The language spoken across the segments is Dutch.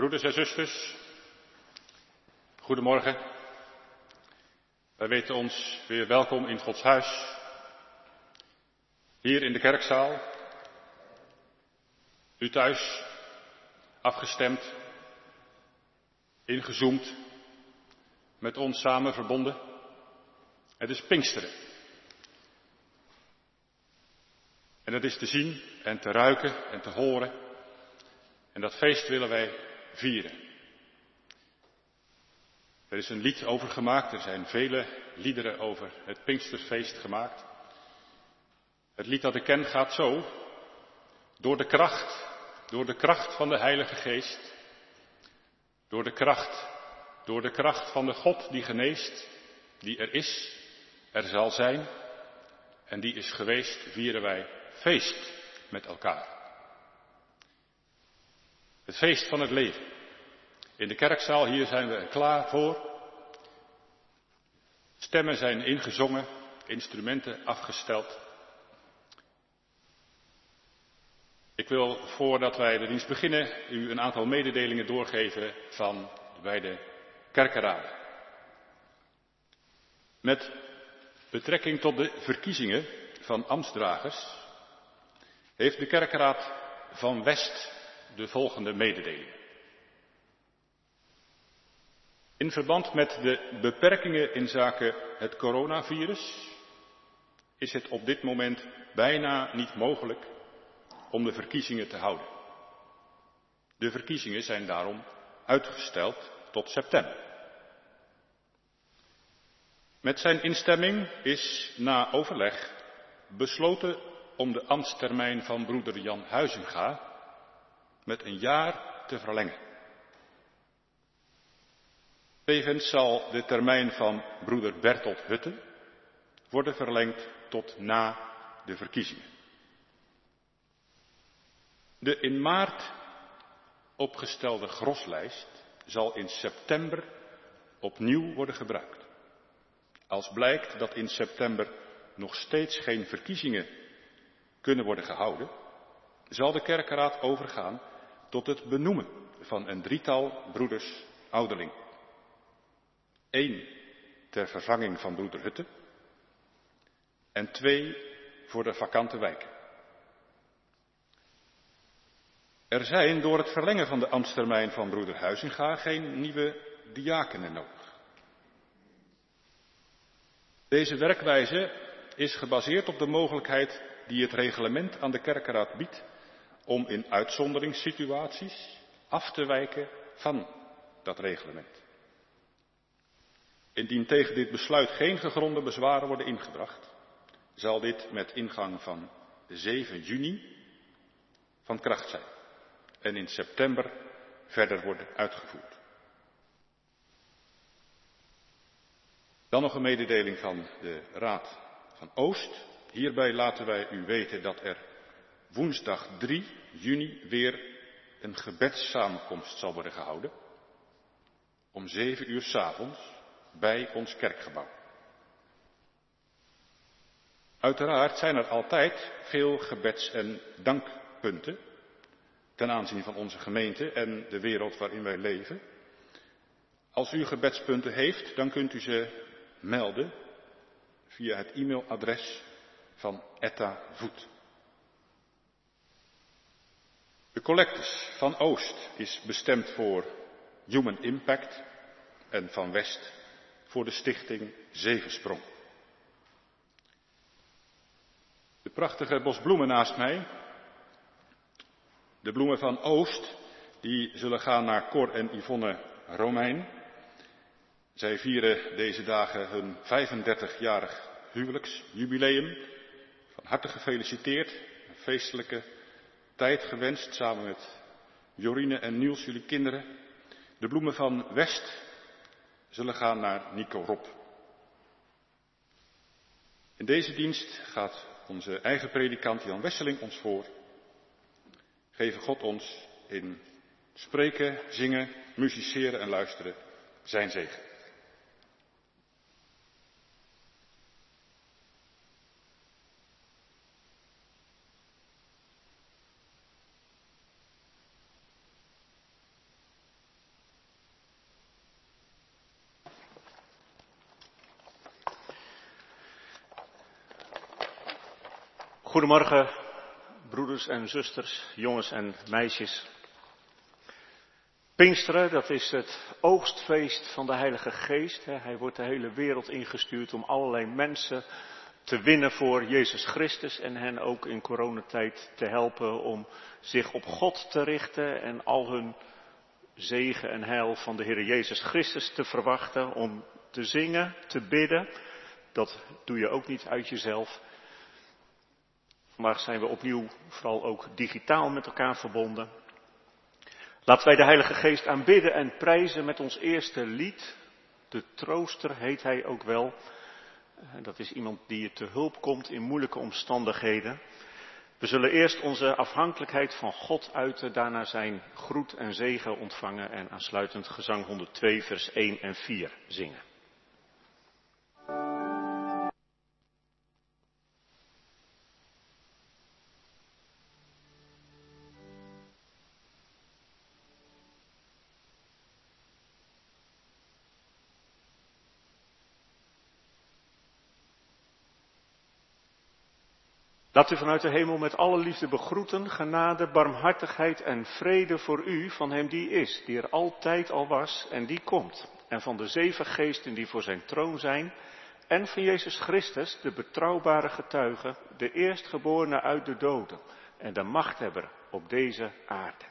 Broeders en zusters, goedemorgen. Wij weten ons weer welkom in Gods huis, hier in de kerkzaal, u thuis, afgestemd, ingezoomd, met ons samen verbonden. Het is Pinksteren. En het is te zien en te ruiken en te horen. En dat feest willen wij vieren. Er is een lied over gemaakt, er zijn vele liederen over het Pinksterfeest gemaakt. Het lied dat ik ken gaat zo: door de kracht van de Heilige Geest, door de kracht van de God die geneest, die er is, er zal zijn en die is geweest, vieren wij feest met elkaar. Het feest van het leven. In de kerkzaal hier zijn we er klaar voor. Stemmen zijn ingezongen, instrumenten afgesteld. Ik wil, voordat wij de dienst beginnen, u een aantal mededelingen doorgeven van de beide kerkenraden. Met betrekking tot de verkiezingen van ambtsdragers heeft de kerkenraad van West de volgende mededelingen. In verband met de beperkingen inzake het coronavirus is het op dit moment bijna niet mogelijk om de verkiezingen te houden. De verkiezingen zijn daarom uitgesteld tot september. Met zijn instemming is na overleg besloten om de ambtstermijn van broeder Jan Huizinga met een jaar te verlengen. Tevens zal de termijn van broeder Bertolt Hutte worden verlengd tot na de verkiezingen. De in maart opgestelde groslijst zal in september opnieuw worden gebruikt. Als blijkt dat in september nog steeds geen verkiezingen kunnen worden gehouden, zal de kerkenraad overgaan tot het benoemen van een drietal broeders ouderling. 1 ter vervanging van broeder Hutte en 2 voor de vakante wijken. Er zijn door het verlengen van de ambtstermijn van broeder Huizinga geen nieuwe diakenen nodig. Deze werkwijze is gebaseerd op de mogelijkheid die het reglement aan de kerkenraad biedt om in uitzonderingssituaties af te wijken van dat reglement. Indien tegen dit besluit geen gegronde bezwaren worden ingebracht, zal dit met ingang van 7 juni van kracht zijn en in september verder worden uitgevoerd. Dan nog een mededeling van de Raad van Oost. Hierbij laten wij u weten dat er woensdag 3 juni weer een gebedssamenkomst zal worden gehouden om 7 uur 's avonds bij ons kerkgebouw. Uiteraard zijn er altijd veel gebeds- en dankpunten ten aanzien van onze gemeente en de wereld waarin wij leven. Als u gebedspunten heeft, dan kunt u ze melden via het e-mailadres van Etta Voet. De collectes van Oost is bestemd voor Human Impact en van West voor de stichting Zevensprong. De prachtige bos bloemen naast mij, de bloemen van Oost, die zullen gaan naar Cor en Yvonne Romein. Zij vieren deze dagen hun 35-jarig huwelijksjubileum. Van harte gefeliciteerd, een feestelijke tijd gewenst samen met Jorine en Niels, jullie kinderen. De bloemen van West zullen gaan naar Nico Rob. In deze dienst gaat onze eigen predikant Jan Wesseling ons voor. Geven God ons in spreken, zingen, musiceren en luisteren zijn zegen. Goedemorgen, broeders en zusters, jongens en meisjes. Pinksteren, dat is het oogstfeest van de Heilige Geest. Hij wordt de hele wereld ingestuurd om allerlei mensen te winnen voor Jezus Christus en hen ook in coronatijd te helpen om zich op God te richten en al hun zegen en heil van de Heer Jezus Christus te verwachten, om te zingen, te bidden. Dat doe je ook niet uit jezelf. Vandaag zijn we opnieuw vooral ook digitaal met elkaar verbonden. Laten wij de Heilige Geest aanbidden en prijzen met ons eerste lied. De trooster heet hij ook wel. Dat is iemand die je te hulp komt in moeilijke omstandigheden. We zullen eerst onze afhankelijkheid van God uiten, daarna zijn groet en zegen ontvangen en aansluitend gezang 102 vers 1 en 4 zingen. Laat u vanuit de hemel met alle liefde begroeten, genade, barmhartigheid en vrede voor u van hem die is, die er altijd al was en die komt. En van de 7 geesten die voor zijn troon zijn, en van Jezus Christus, de betrouwbare getuige, de eerstgeborene uit de doden en de machthebber op deze aarde.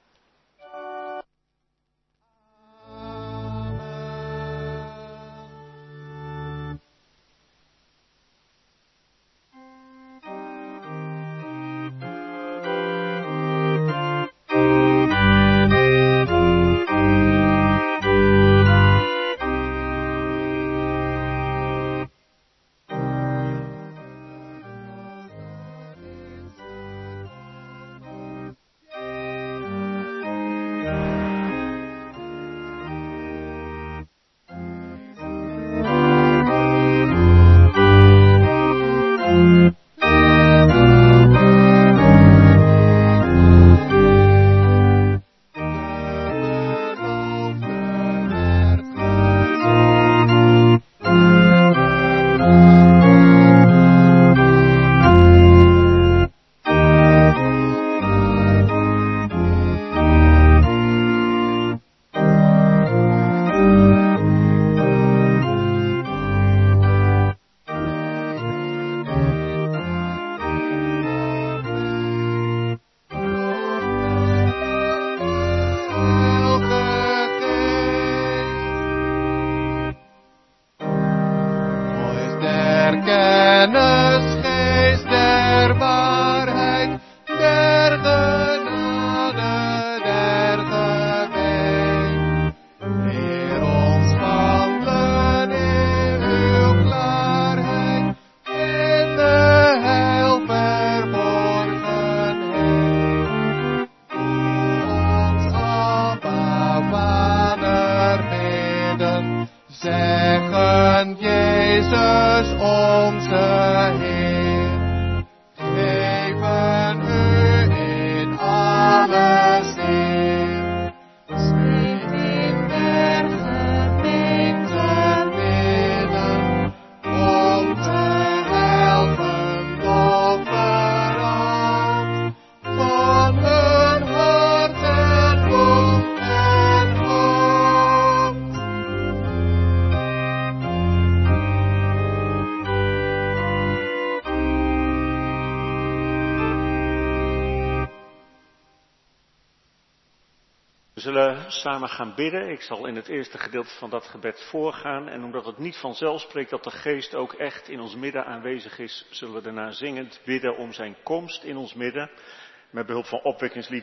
We zullen samen gaan bidden. Ik zal in het eerste gedeelte van dat gebed voorgaan. En omdat het niet vanzelf spreekt dat de Geest ook echt in ons midden aanwezig is, zullen we daarna zingend bidden om zijn komst in ons midden. Met behulp van opwekkingslied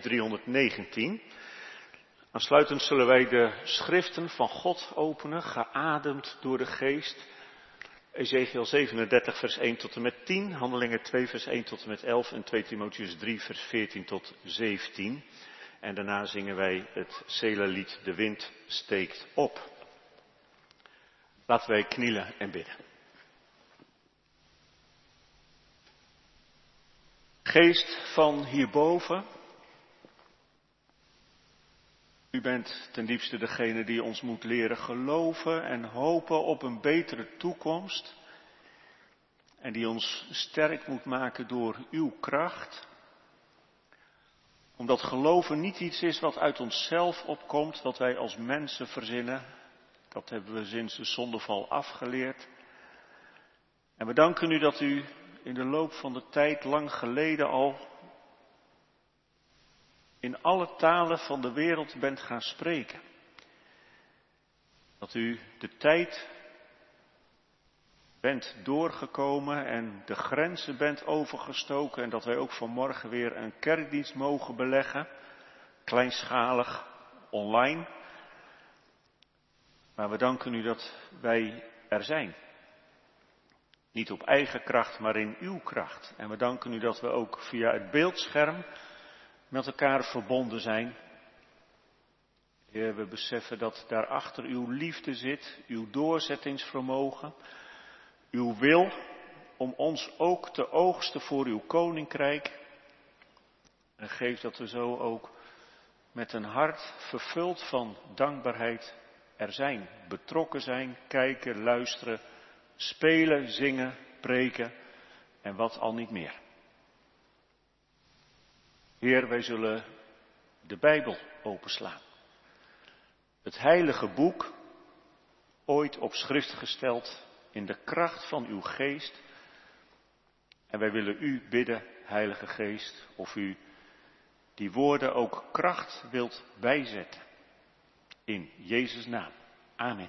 319. Aansluitend zullen wij de schriften van God openen, geademd door de Geest. Ezekiel 37 vers 1 tot en met 10, Handelingen 2 vers 1 tot en met 11 en 2 Timotheüs 3 vers 14 tot 17. En daarna zingen wij het Selalied De wind steekt op. Laten wij knielen en bidden. Geest van hierboven, u bent ten diepste degene die ons moet leren geloven en hopen op een betere toekomst. en die ons sterk moet maken door uw kracht. Omdat geloven niet iets is wat uit onszelf opkomt, wat wij als mensen verzinnen. Dat hebben we sinds de zondeval afgeleerd. En we danken u dat u in de loop van de tijd lang geleden al in alle talen van de wereld bent gaan spreken. Dat u de tijd bent doorgekomen en de grenzen bent overgestoken en dat wij ook vanmorgen weer een kerkdienst mogen beleggen, kleinschalig, online. Maar we danken u dat wij er zijn. Niet op eigen kracht, maar in uw kracht. En we danken u dat we ook via het beeldscherm met elkaar verbonden zijn. Heer, we beseffen dat daarachter uw liefde zit, uw doorzettingsvermogen, uw wil om ons ook te oogsten voor uw koninkrijk. En geef dat we zo ook met een hart vervuld van dankbaarheid er zijn. Betrokken zijn, kijken, luisteren, spelen, zingen, preken en wat al niet meer. Heer, wij zullen de Bijbel openslaan. Het heilige boek, ooit op schrift gesteld in de kracht van uw geest. En wij willen u bidden, Heilige Geest, of u die woorden ook kracht wilt bijzetten. In Jezus' naam. Amen.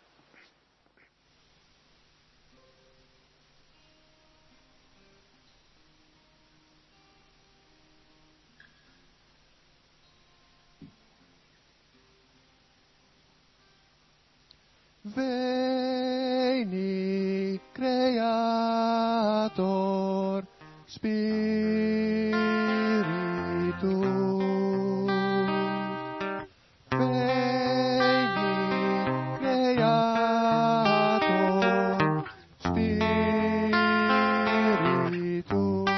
Veni, Creator Spiritus. Veni, Creator Spiritus.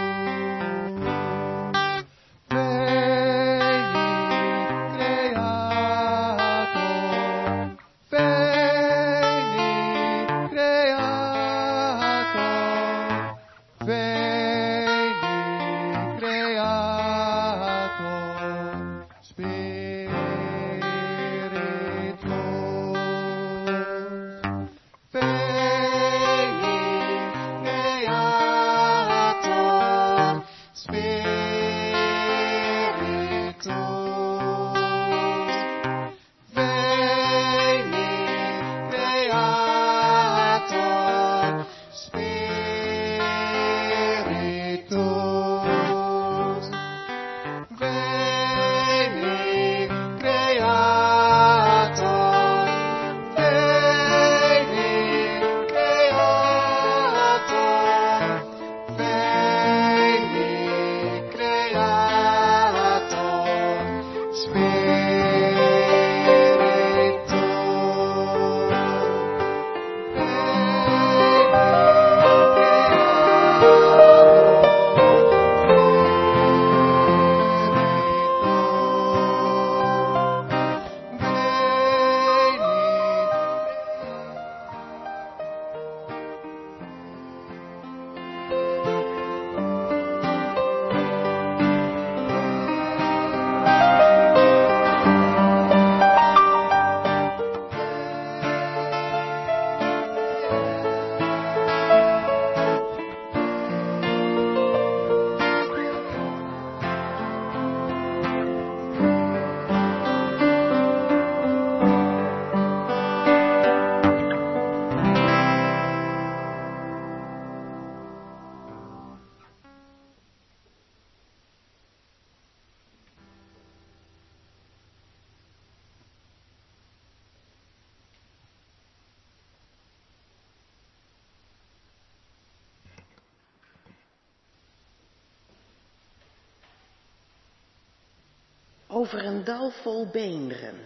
Over een dal vol beenderen.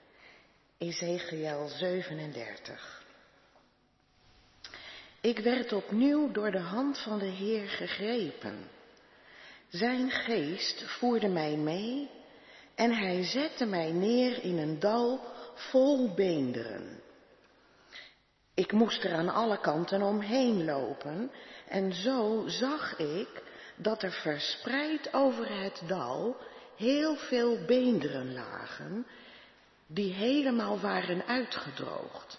Ezechiël 37. Ik werd opnieuw door de hand van de Heer gegrepen. Zijn geest voerde mij mee en hij zette mij neer in een dal vol beenderen. Ik moest er aan alle kanten omheen lopen en zo zag ik dat er verspreid over het dal heel veel beenderen lagen die helemaal waren uitgedroogd.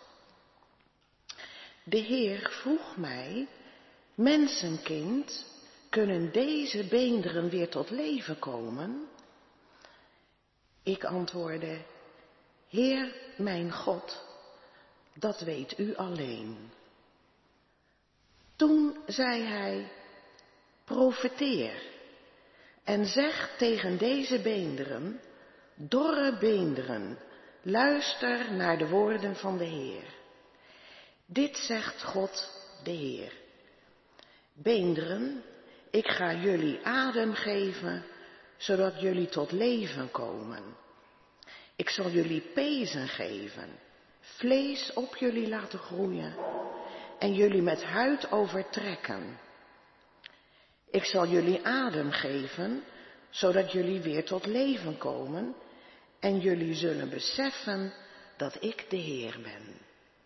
De Heer vroeg mij: mensenkind, kunnen deze beenderen weer tot leven komen? Ik antwoordde: Heer mijn God, dat weet u alleen. Toen zei hij: profeteer en zeg tegen deze beenderen, dorre beenderen, luister naar de woorden van de Heer. Dit zegt God de Heer. Beenderen, ik ga jullie adem geven, zodat jullie tot leven komen. Ik zal jullie pezen geven, vlees op jullie laten groeien en jullie met huid overtrekken. Ik zal jullie adem geven, zodat jullie weer tot leven komen en jullie zullen beseffen dat ik de Heer ben.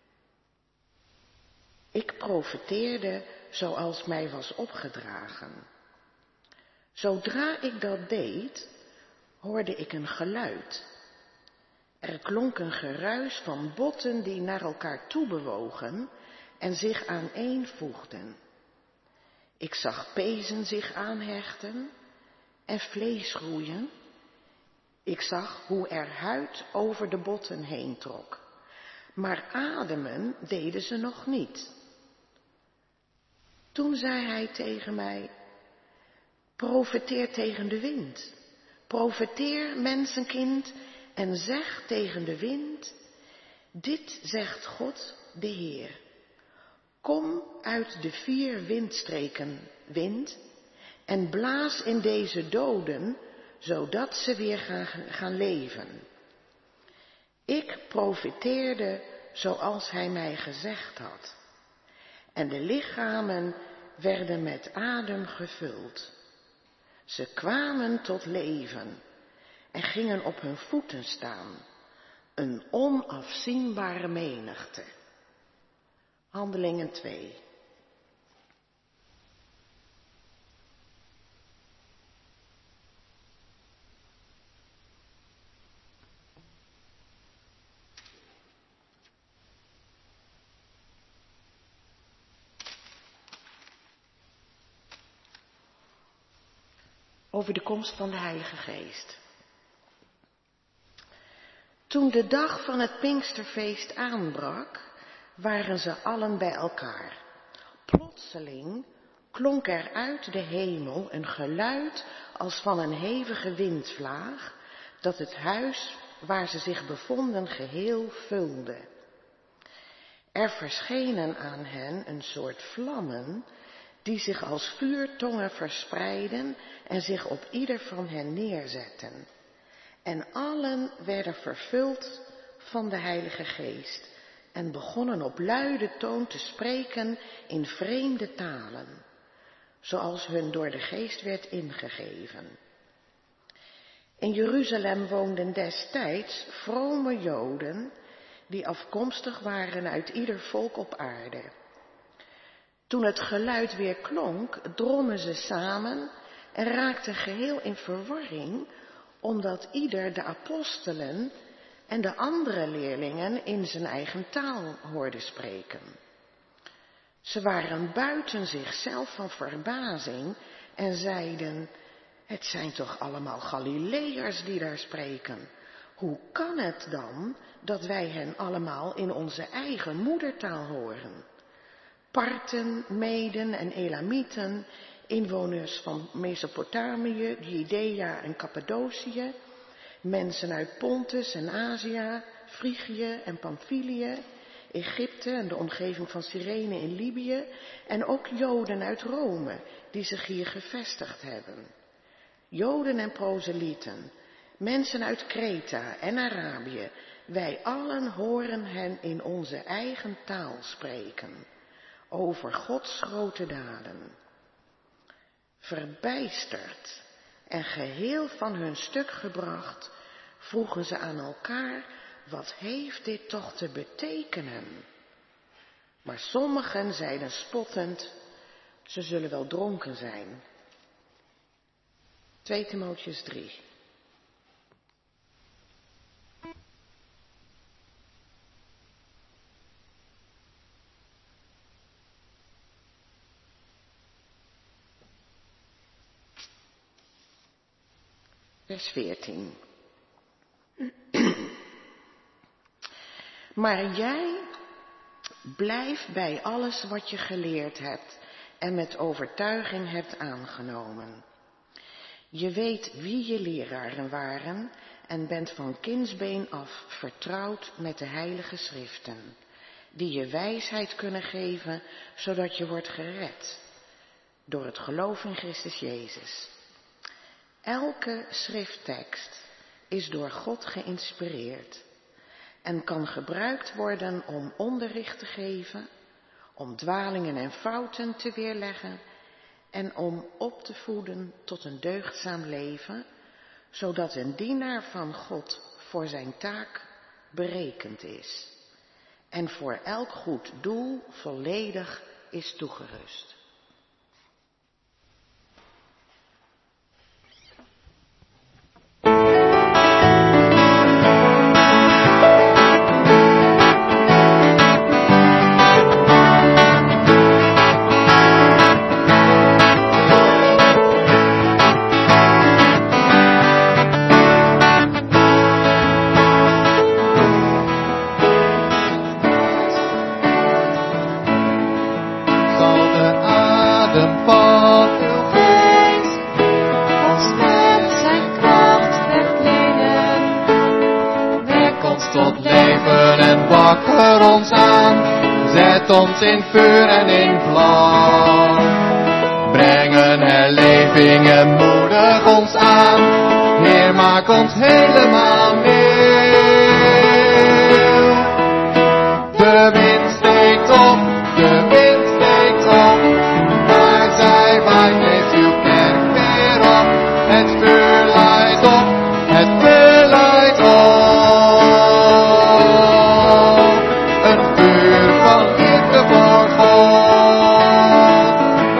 Ik profeteerde zoals mij was opgedragen. Zodra ik dat deed, hoorde ik een geluid. Er klonk een geruis van botten die naar elkaar toe bewogen en zich aaneenvoegden. Ik zag pezen zich aanhechten en vlees groeien. Ik zag hoe er huid over de botten heen trok, maar ademen deden ze nog niet. Toen zei hij tegen mij: profeteer tegen de wind, profeteer mensenkind en zeg tegen de wind, dit zegt God de Heer. Kom uit de 4 windstreken, wind, en blaas in deze doden, zodat ze weer gaan leven. Ik profeteerde zoals hij mij gezegd had. En de lichamen werden met adem gevuld. Ze kwamen tot leven en gingen op hun voeten staan, een onafzienbare menigte. Handelingen 2. Over de komst van de Heilige Geest. Toen de dag van het Pinksterfeest aanbrak, waren ze allen bij elkaar. Plotseling klonk er uit de hemel een geluid als van een hevige windvlaag, dat het huis waar ze zich bevonden geheel vulde. Er verschenen aan hen een soort vlammen, die zich als vuurtongen verspreidden en zich op ieder van hen neerzetten. En allen werden vervuld van de Heilige Geest en begonnen op luide toon te spreken in vreemde talen, zoals hun door de Geest werd ingegeven. In Jeruzalem woonden destijds vrome Joden die afkomstig waren uit ieder volk op aarde. Toen het geluid weer klonk, drongen ze samen en raakten geheel in verwarring, omdat ieder de apostelen en de andere leerlingen in zijn eigen taal hoorde spreken. Ze waren buiten zichzelf van verbazing en zeiden: het zijn toch allemaal Galileërs die daar spreken? Hoe kan het dan dat wij hen allemaal in onze eigen moedertaal horen? Parten, Meden en Elamieten, inwoners van Mesopotamië, Judea en Cappadocië, mensen uit Pontus en Azië, Frigië en Pamphylië, Egypte en de omgeving van Cyrene in Libië en ook Joden uit Rome die zich hier gevestigd hebben. Joden en proselieten, mensen uit Kreta en Arabië, wij allen horen hen in onze eigen taal spreken over Gods grote daden. Verbijsterd en geheel van hun stuk gebracht, vroegen ze aan elkaar: wat heeft dit toch te betekenen? Maar sommigen zeiden spottend, ze zullen wel dronken zijn. 2 Timotheüs 3. Vers 14. Maar jij blijf bij alles wat je geleerd hebt en met overtuiging hebt aangenomen. Je weet wie je leraren waren en bent van kindsbeen af vertrouwd met de heilige schriften, die je wijsheid kunnen geven, zodat je wordt gered door het geloof in Christus Jezus. Elke schrifttekst is door God geïnspireerd en kan gebruikt worden om onderricht te geven, om dwalingen en fouten te weerleggen en om op te voeden tot een deugdzaam leven, zodat een dienaar van God voor zijn taak berekend is en voor elk goed doel volledig is toegerust. Ons in vuur en in vlam. Brengen herleving en moedig ons aan. Heer, maak ons helemaal nieuw. De wind steekt op, de wind steekt op. Waar zij waait, leeft uw kerk weer op. Het vuur luidt op, het vuur luidt op. Een vuur van liefde voor God.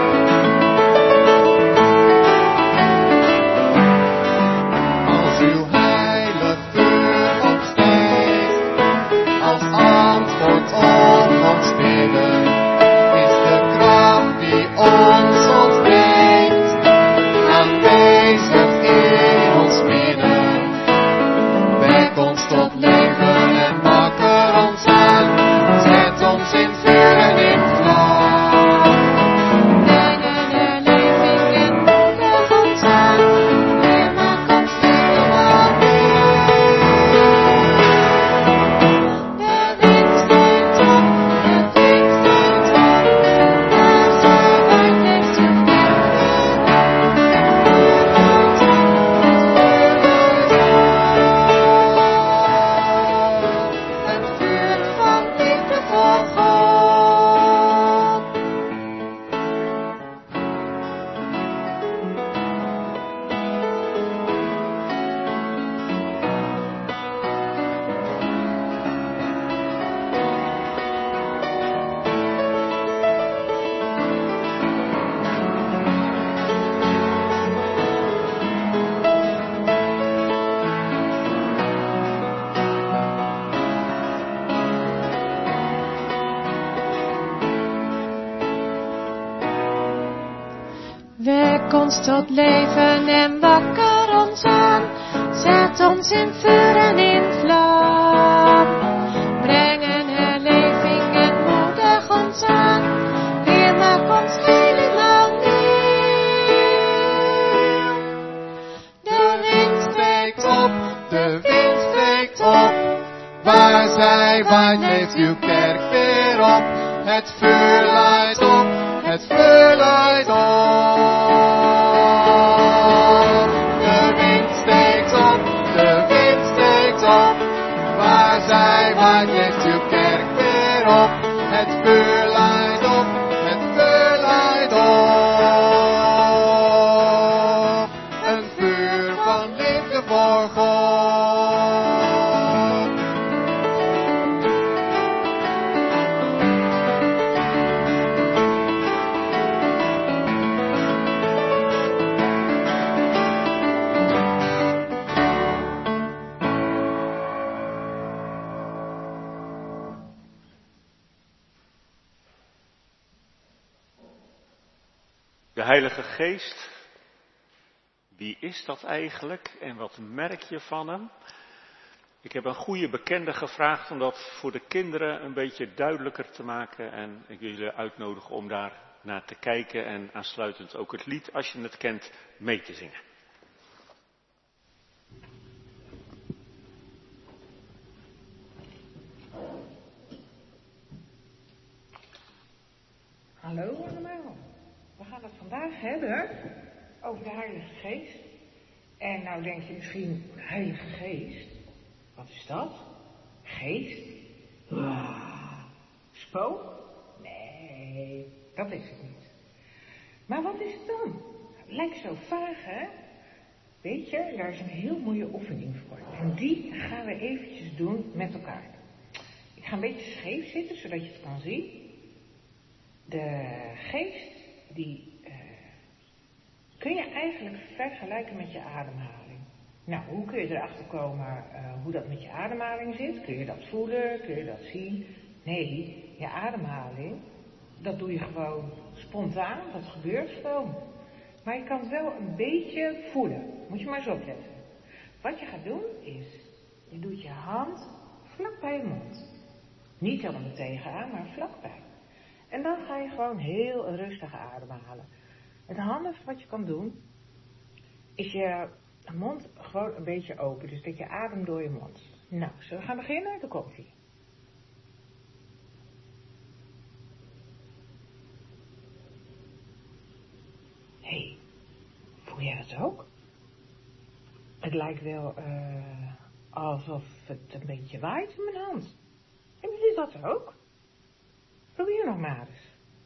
Als uw heilig vuur opsteekt, als antwoord op ons bidden, is de kracht die ons ontbreekt, aanwezig in ons midden. Wek ons tot leven en wakker ons aan, zet ons in vuur en in vlam. Brengen herleving en moedig ons aan, Heer, maak ons helemaal nieuw. De wind steekt op, de wind steekt op, waar zij waait, leeft uw kerk weer op. Het vuur van liefde voor God. Wek ons tot leven en wakker ons aan. Zet ons in vuur en in vlam. Breng een herleving en moedig ons aan. Heer, maak ons helemaal nieuw. De wind steekt op, de wind steekt op. Waar zij waait, leeft uw kerk weer op. Het vuur luidt op, het vuur luidt op. De wind steekt op, de wind steekt op. Waar zij waait, leeft uw kerk weer op. Het vuur luidt op, het vuur luidt op. Een vuur van liefde voor God. De Heilige Geest, wie is dat eigenlijk en wat merk je van hem? Ik heb een goede bekende gevraagd om dat voor de kinderen een beetje duidelijker te maken. En ik wil jullie uitnodigen om daar naar te kijken en aansluitend ook het lied, als je het kent, mee te zingen. Hallo allemaal. We gaan het vandaag hebben over de Heilige Geest. En nou denk je misschien, Heilige Geest, wat is dat? Geest? Spook? Nee, dat is het niet. Maar wat is het dan? Het lijkt zo vaag, hè? Weet je, daar is een heel mooie oefening voor. En die gaan we eventjes doen met elkaar. Ik ga een beetje scheef zitten, zodat je het kan zien. De geest, die kun je eigenlijk vergelijken met je ademhaling. Nou, hoe kun je erachter komen hoe dat met je ademhaling zit? Kun je dat voelen? Kun je dat zien? Nee, je ademhaling, dat doe je gewoon spontaan. Dat gebeurt gewoon. Maar je kan het wel een beetje voelen. Moet je maar eens opletten. Wat je gaat doen is, je doet je hand vlak bij je mond. Niet helemaal tegenaan, maar vlakbij. En dan ga je gewoon heel rustig ademhalen. Het handigste wat je kan doen, is je mond gewoon een beetje open. Dus dat je ademt door je mond. Nou, zullen we gaan beginnen? Daar komt ie. Hé, voel jij dat ook? Het lijkt wel alsof het een beetje waait in mijn hand. Hebben jullie dat ook? Probeer nog maar eens.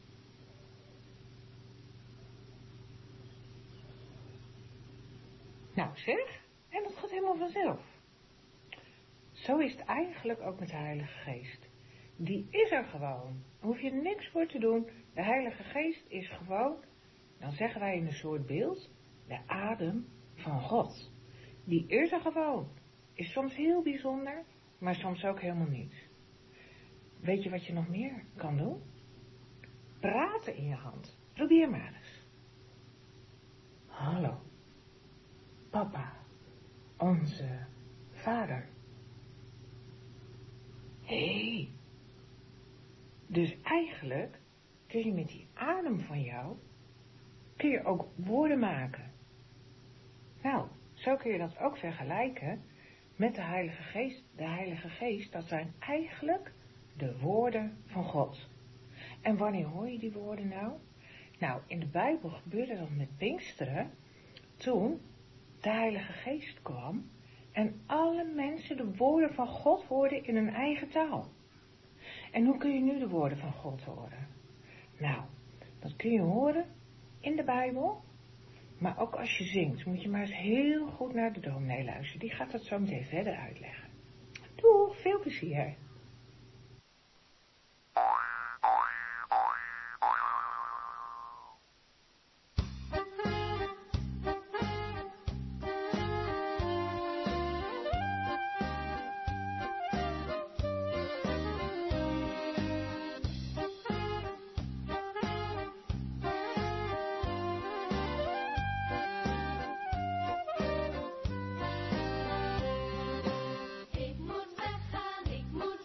Nou zeg, en dat gaat helemaal vanzelf. Zo is het eigenlijk ook met de Heilige Geest. Die is er gewoon. Daar hoef je niks voor te doen. De Heilige Geest is gewoon, dan zeggen wij in een soort beeld, de adem van God. Die is er gewoon. Is soms heel bijzonder, maar soms ook helemaal niet. Weet je wat je nog meer kan doen? Praten in je hand. Probeer maar eens. Hallo. Papa. Onze Vader. Hé. Dus eigenlijk kun je met die adem van jou, kun je ook woorden maken. Nou, zo kun je dat ook vergelijken met de Heilige Geest. De Heilige Geest, dat zijn eigenlijk de woorden van God. En wanneer hoor je die woorden nou? Nou, in de Bijbel gebeurde dat met Pinksteren, toen de Heilige Geest kwam en alle mensen de woorden van God hoorden in hun eigen taal. En hoe kun je nu de woorden van God horen? Nou, dat kun je horen in de Bijbel, maar ook als je zingt, moet je maar eens heel goed naar de dominee luisteren. Die gaat dat zo meteen verder uitleggen. Doeg, veel plezier. Ik moet weggaan, ik moet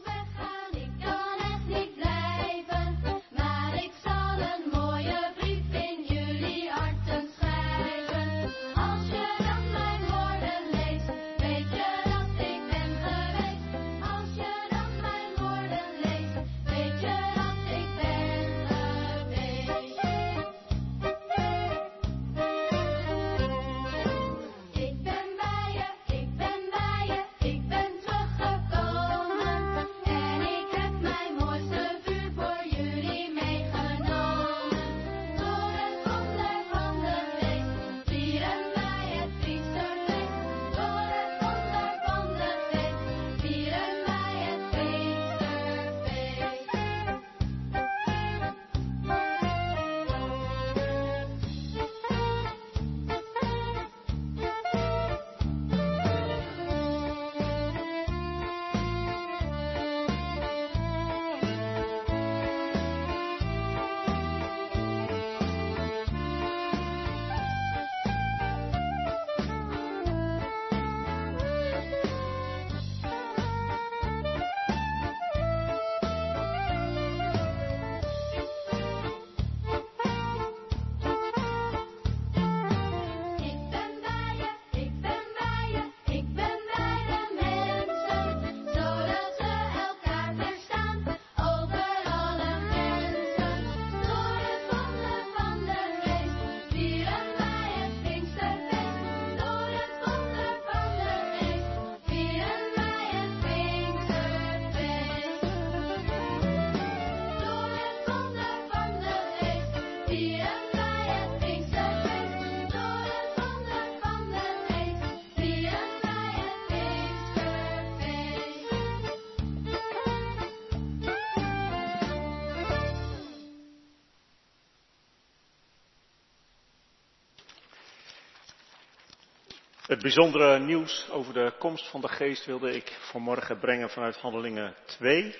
Het bijzondere nieuws over de komst van de Geest wilde ik vanmorgen brengen vanuit Handelingen 2.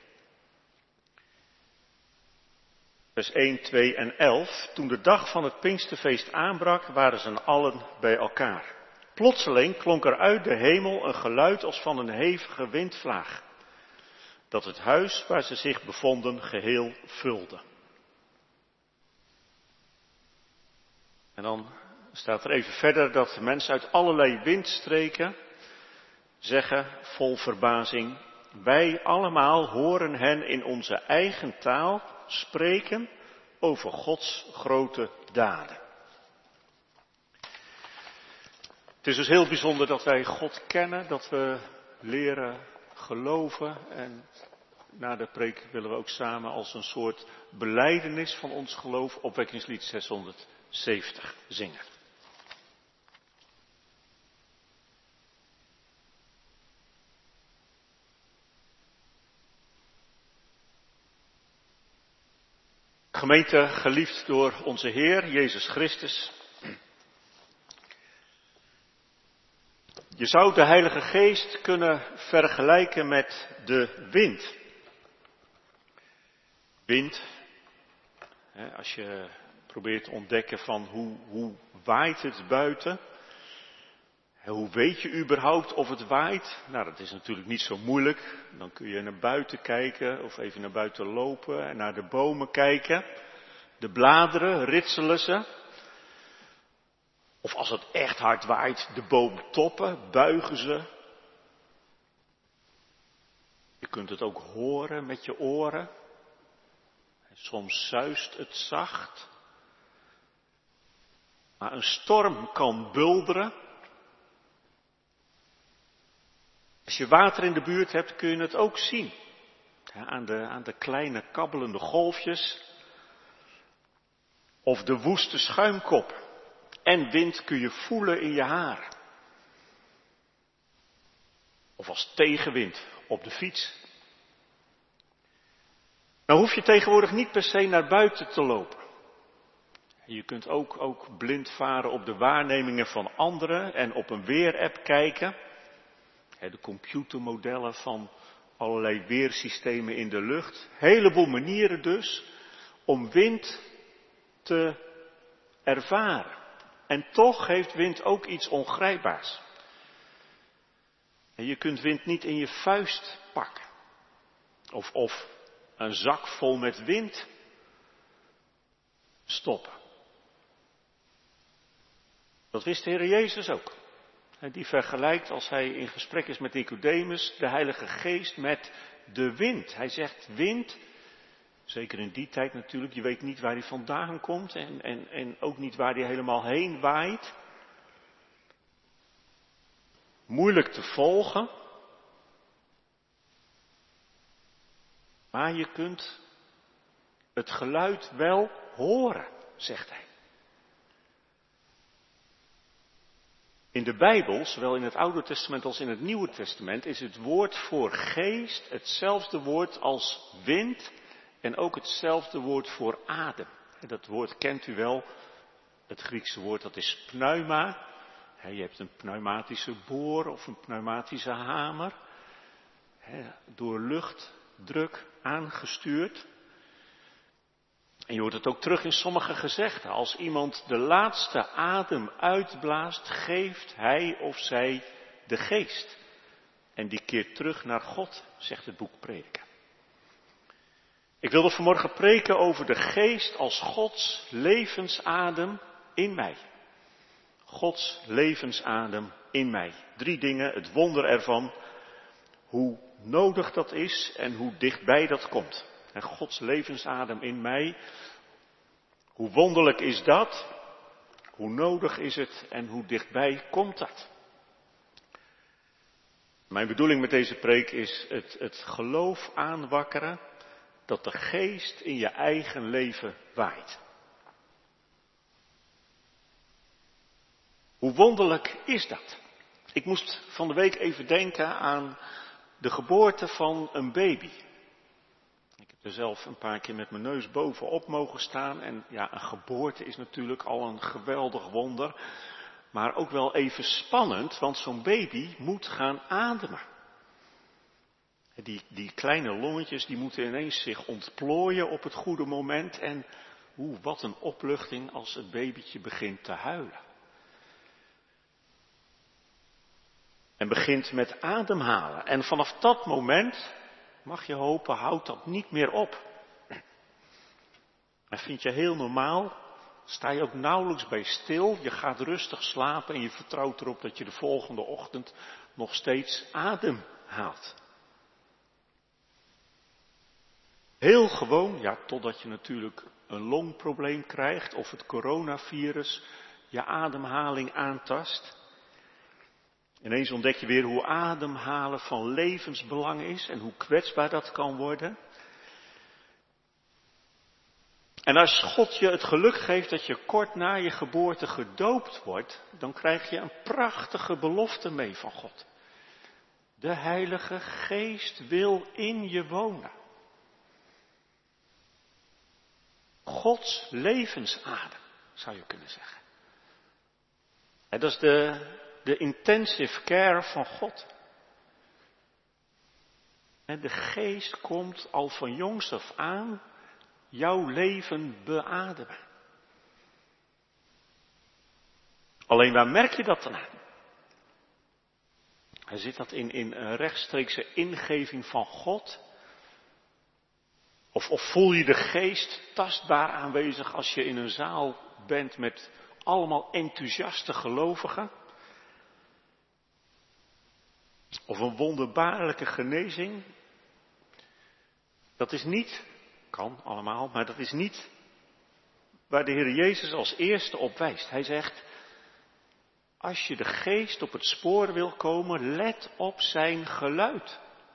Vers 1, 2 en 11. Toen de dag van het Pinksterfeest aanbrak, waren ze allen bij elkaar. Plotseling klonk er uit de hemel een geluid als van een hevige windvlaag, dat het huis waar ze zich bevonden geheel vulde. En dan staat er even verder dat mensen uit allerlei windstreken zeggen vol verbazing: wij allemaal horen hen in onze eigen taal spreken over Gods grote daden. Het is dus heel bijzonder dat wij God kennen, dat we leren geloven. En na de preek willen we ook samen als een soort belijdenis van ons geloof opwekkingslied 670 zingen. Gemeente, geliefd door onze Heer Jezus Christus. Je zou de Heilige Geest kunnen vergelijken met de wind. Wind, als je probeert te ontdekken van hoe waait het buiten. Hoe weet je überhaupt of het waait? Nou, dat is natuurlijk niet zo moeilijk. Dan kun je naar buiten kijken of even naar buiten lopen en naar de bomen kijken. De bladeren, ritselen ze. Of als het echt hard waait, de boomtoppen, buigen ze. Je kunt het ook horen met je oren. Soms suist het zacht. Maar een storm kan bulderen. Als je water in de buurt hebt, kun je het ook zien. Aan de kleine kabbelende golfjes. Of de woeste schuimkop. En wind kun je voelen in je haar. Of als tegenwind op de fiets. Nou hoef je tegenwoordig niet per se naar buiten te lopen. Je kunt ook blind varen op de waarnemingen van anderen en op een weerapp kijken. De computermodellen van allerlei weersystemen in de lucht. Heleboel manieren dus om wind te ervaren. En toch heeft wind ook iets ongrijpbaars. En je kunt wind niet in je vuist pakken. Of een zak vol met wind stoppen. Dat wist de Heer Jezus ook. Die vergelijkt als hij in gesprek is met Nicodemus de Heilige Geest met de wind. Hij zegt wind, zeker in die tijd natuurlijk, je weet niet waar hij vandaan komt en ook niet waar hij helemaal heen waait. Moeilijk te volgen. Maar je kunt het geluid wel horen, zegt hij. In de Bijbel, zowel in het Oude Testament als in het Nieuwe Testament, is het woord voor geest hetzelfde woord als wind en ook hetzelfde woord voor adem. Dat woord kent u wel, het Griekse woord dat is pneuma. Je hebt een pneumatische boor of een pneumatische hamer, door luchtdruk aangestuurd. En je hoort het ook terug in sommige gezegden. Als iemand de laatste adem uitblaast, geeft hij of zij de geest. En die keert terug naar God, zegt het boek Prediker. Ik wilde vanmorgen preken over de geest als Gods levensadem in mij. Gods levensadem in mij. 3 dingen, het wonder ervan, hoe nodig dat is en hoe dichtbij dat komt. En Gods levensadem in mij, hoe wonderlijk is dat? Hoe nodig is het en hoe dichtbij komt dat? Mijn bedoeling met deze preek is het geloof aanwakkeren dat de geest in je eigen leven waait. Hoe wonderlijk is dat? Ik moest van de week even denken aan de geboorte van een baby. Ik heb er zelf een paar keer met mijn neus bovenop mogen staan. En ja, een geboorte is natuurlijk al een geweldig wonder. Maar ook wel even spannend, want zo'n baby moet gaan ademen. Die kleine longetjes die moeten ineens zich ontplooien op het goede moment. En wat een opluchting als het babytje begint te huilen. En begint met ademhalen. En vanaf dat moment, mag je hopen, houdt dat niet meer op. En vind je heel normaal, sta je ook nauwelijks bij stil. Je gaat rustig slapen en je vertrouwt erop dat je de volgende ochtend nog steeds adem haalt. Heel gewoon, ja, totdat je natuurlijk een longprobleem krijgt of het coronavirus je ademhaling aantast. Ineens ontdek je weer hoe ademhalen van levensbelang is en hoe kwetsbaar dat kan worden. En als God je het geluk geeft dat je kort na je geboorte gedoopt wordt, dan krijg je een prachtige belofte mee van God. De Heilige Geest wil in je wonen. Gods levensadem, zou je kunnen zeggen. En dat is de intensive care van God. En de Geest komt al van jongs af aan jouw leven beademen. Alleen waar merk je dat dan aan? Zit dat in een rechtstreekse ingeving van God? Of voel je de Geest tastbaar aanwezig als je in een zaal bent met allemaal enthousiaste gelovigen? Of een wonderbaarlijke genezing? Dat is niet, kan allemaal, maar dat is niet waar de Heer Jezus als eerste op wijst. Hij zegt, als je de Geest op het spoor wil komen, let op zijn geluid.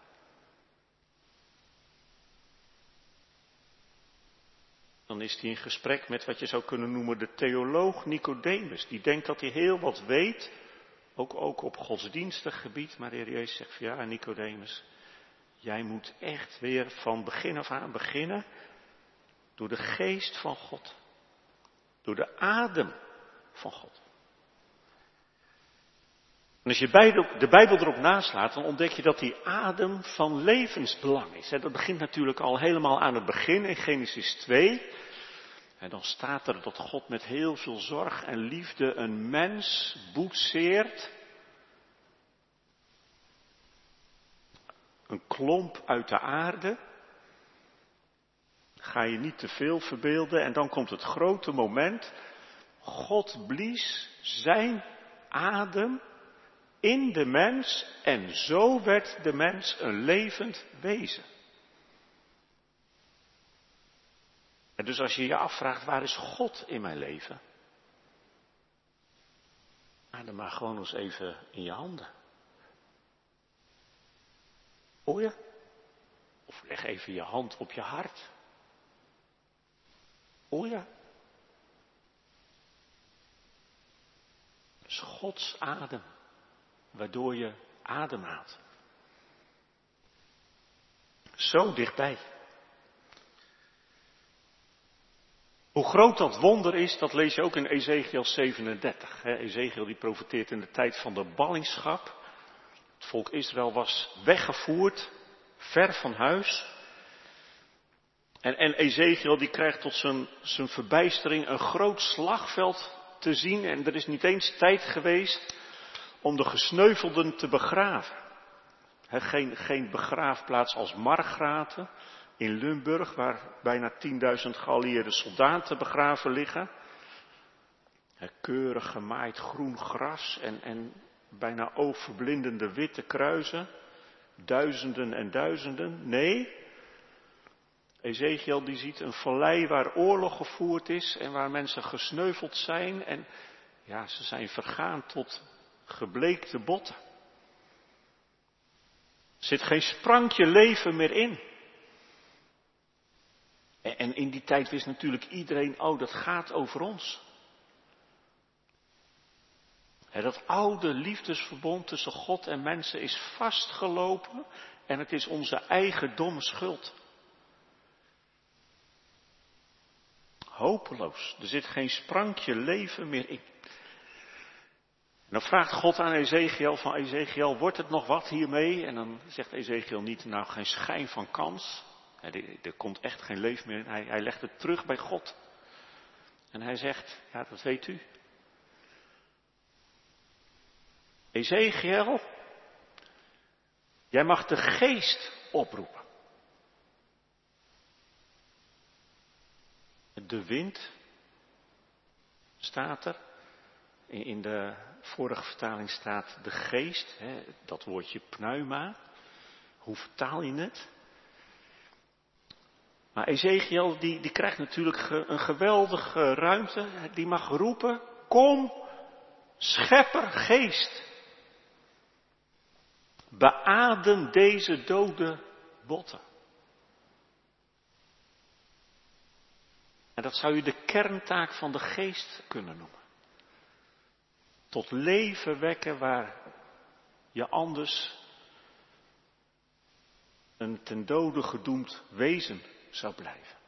Dan is hij in gesprek met wat je zou kunnen noemen de theoloog Nicodemus. Die denkt dat hij heel wat weet, ook op godsdienstig gebied. Maar de Heer Jezus zegt, ja Nicodemus, jij moet echt weer van begin af aan beginnen door de Geest van God. Door de adem van God. En als je de Bijbel erop naslaat, dan ontdek je dat die adem van levensbelang is. Dat begint natuurlijk al helemaal aan het begin in Genesis 2. En dan staat er dat God met heel veel zorg en liefde een mens boetseert. Een klomp uit de aarde. Ga je niet te veel verbeelden. En dan komt het grote moment. God blies zijn adem in de mens en zo werd de mens een levend wezen. En dus als je je afvraagt, waar is God in mijn leven? Adem maar gewoon eens even in je handen. Hoor je? Of leg even je hand op je hart. Hoor je? Dat is Gods adem. Waardoor je ademhaalt. Zo dichtbij. Hoe groot dat wonder is, dat lees je ook in Ezekiel 37. Ezekiel die profeteert in de tijd van de ballingschap. Het volk Israël was weggevoerd, ver van huis. En Ezekiel die krijgt tot zijn verbijstering een groot slagveld te zien. En er is niet eens tijd geweest om de gesneuvelden te begraven. Geen begraafplaats als Margraten in Limburg, waar bijna 10.000 geallieerde soldaten begraven liggen. Keurig gemaaid groen gras en bijna oogverblindende witte kruisen. Duizenden en duizenden. Nee, Ezekiel die ziet een vallei waar oorlog gevoerd is en waar mensen gesneuveld zijn. En ja, ze zijn vergaan tot gebleekte botten. Er zit geen sprankje leven meer in. En in die tijd wist natuurlijk iedereen, dat gaat over ons. Dat oude liefdesverbond tussen God en mensen is vastgelopen en het is onze eigen domme schuld. Hopeloos, er zit geen sprankje leven meer in. dan vraagt God aan Ezechiel van Ezechiel, wordt het nog wat hiermee? En dan zegt Ezechiel niet, nou geen schijn van kans. Er komt echt geen leven meer in. Hij legt het terug bij God. En hij zegt, ja dat weet u. Ezechiel, jij mag de geest oproepen. De wind staat er. In de vorige vertaling staat de geest, dat woordje pneuma. Hoe vertaal je het? Maar Ezechiel die krijgt natuurlijk een geweldige ruimte. Die mag roepen, kom, schepper, geest. Beadem deze dode botten. En dat zou je de kerntaak van de geest kunnen noemen. Tot leven wekken waar je anders een ten dode gedoemd wezen zou blijven.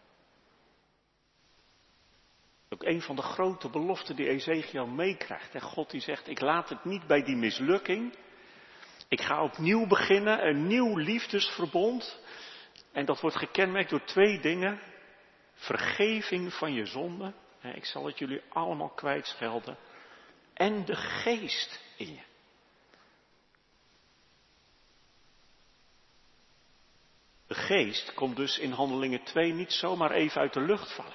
Ook een van de grote beloften die Ezechiel meekrijgt. En God die zegt, ik laat het niet bij die mislukking. Ik ga opnieuw beginnen, een nieuw liefdesverbond. En dat wordt gekenmerkt door 2 dingen. Vergeving van je zonde. Ik zal het jullie allemaal kwijtschelden. En de geest in je. De geest komt dus in Handelingen 2 niet zomaar even uit de lucht vallen.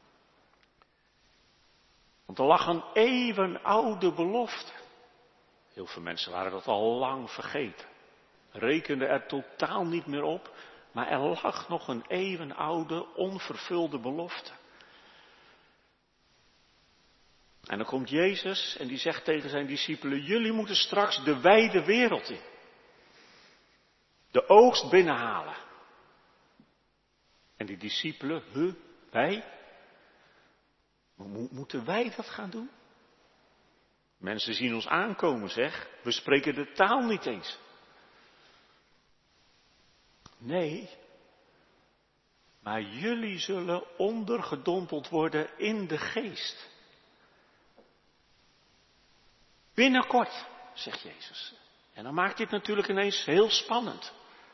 Want er lag een eeuwenoude belofte. Heel veel mensen waren dat al lang vergeten. Rekenden er totaal niet meer op. Maar er lag nog een eeuwenoude, onvervulde belofte. En dan komt Jezus en die zegt tegen zijn discipelen, jullie moeten straks de wijde wereld in. De oogst binnenhalen. En die discipelen, wij? Moeten wij dat gaan doen? Mensen zien ons aankomen, zeg. We spreken de taal niet eens. Nee, maar jullie zullen ondergedompeld worden in de geest. Binnenkort, zegt Jezus. En dan maakt dit natuurlijk ineens heel spannend.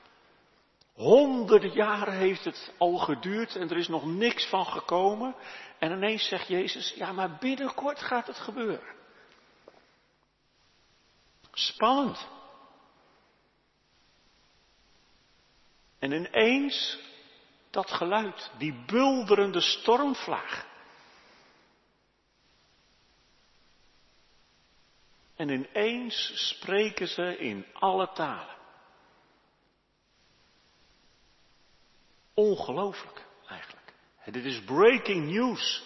100 jaren heeft het al geduurd en er is nog niks van gekomen. En ineens zegt Jezus, ja maar binnenkort gaat het gebeuren. Spannend. En ineens dat geluid, die bulderende stormvlaag. En ineens spreken ze in alle talen. Ongelooflijk eigenlijk. Dit is breaking news.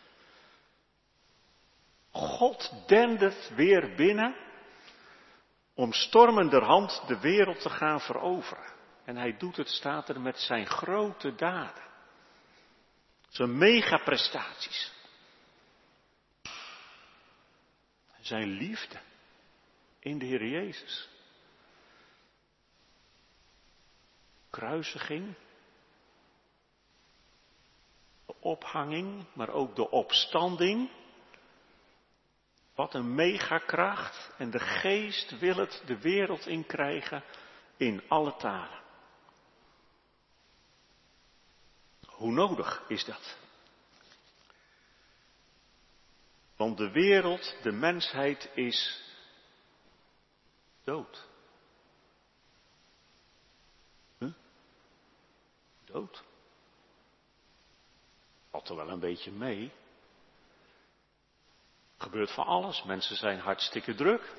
God dendert weer binnen om stormenderhand de wereld te gaan veroveren. En hij doet het, staat er, met zijn grote daden. Zijn megaprestaties. Zijn liefde in de Heer Jezus. Kruisiging. De ophanging, maar ook de opstanding. Wat een megakracht. En de geest wil het de wereld inkrijgen in alle talen. Hoe nodig is dat? Want de wereld, de mensheid is dood. Dood? Valt er wel een beetje mee. Er gebeurt van alles. Mensen zijn hartstikke druk.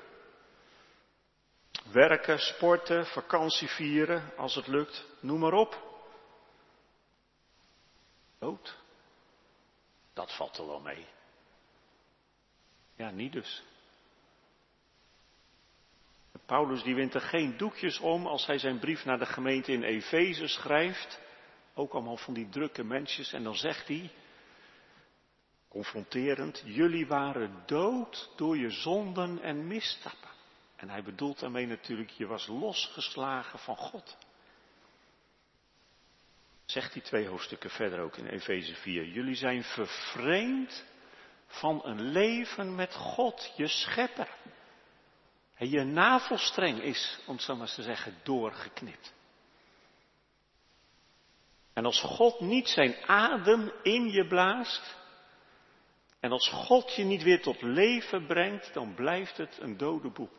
Werken, sporten, vakantie vieren, als het lukt, noem maar op. Dood. Dat valt er wel mee. Ja, niet dus. Paulus die wint er geen doekjes om als hij zijn brief naar de gemeente in Efeze schrijft. Ook allemaal van die drukke mensjes. En dan zegt hij, confronterend, jullie waren dood door je zonden en misstappen. En hij bedoelt daarmee natuurlijk, je was losgeslagen van God. Zegt hij 2 hoofdstukken verder ook in Efeze 4. Jullie zijn vervreemd van een leven met God, je schepper. En je navelstreng is, om het zo maar te zeggen, doorgeknipt. En als God niet zijn adem in je blaast, en als God je niet weer tot leven brengt, dan blijft het een dode boel.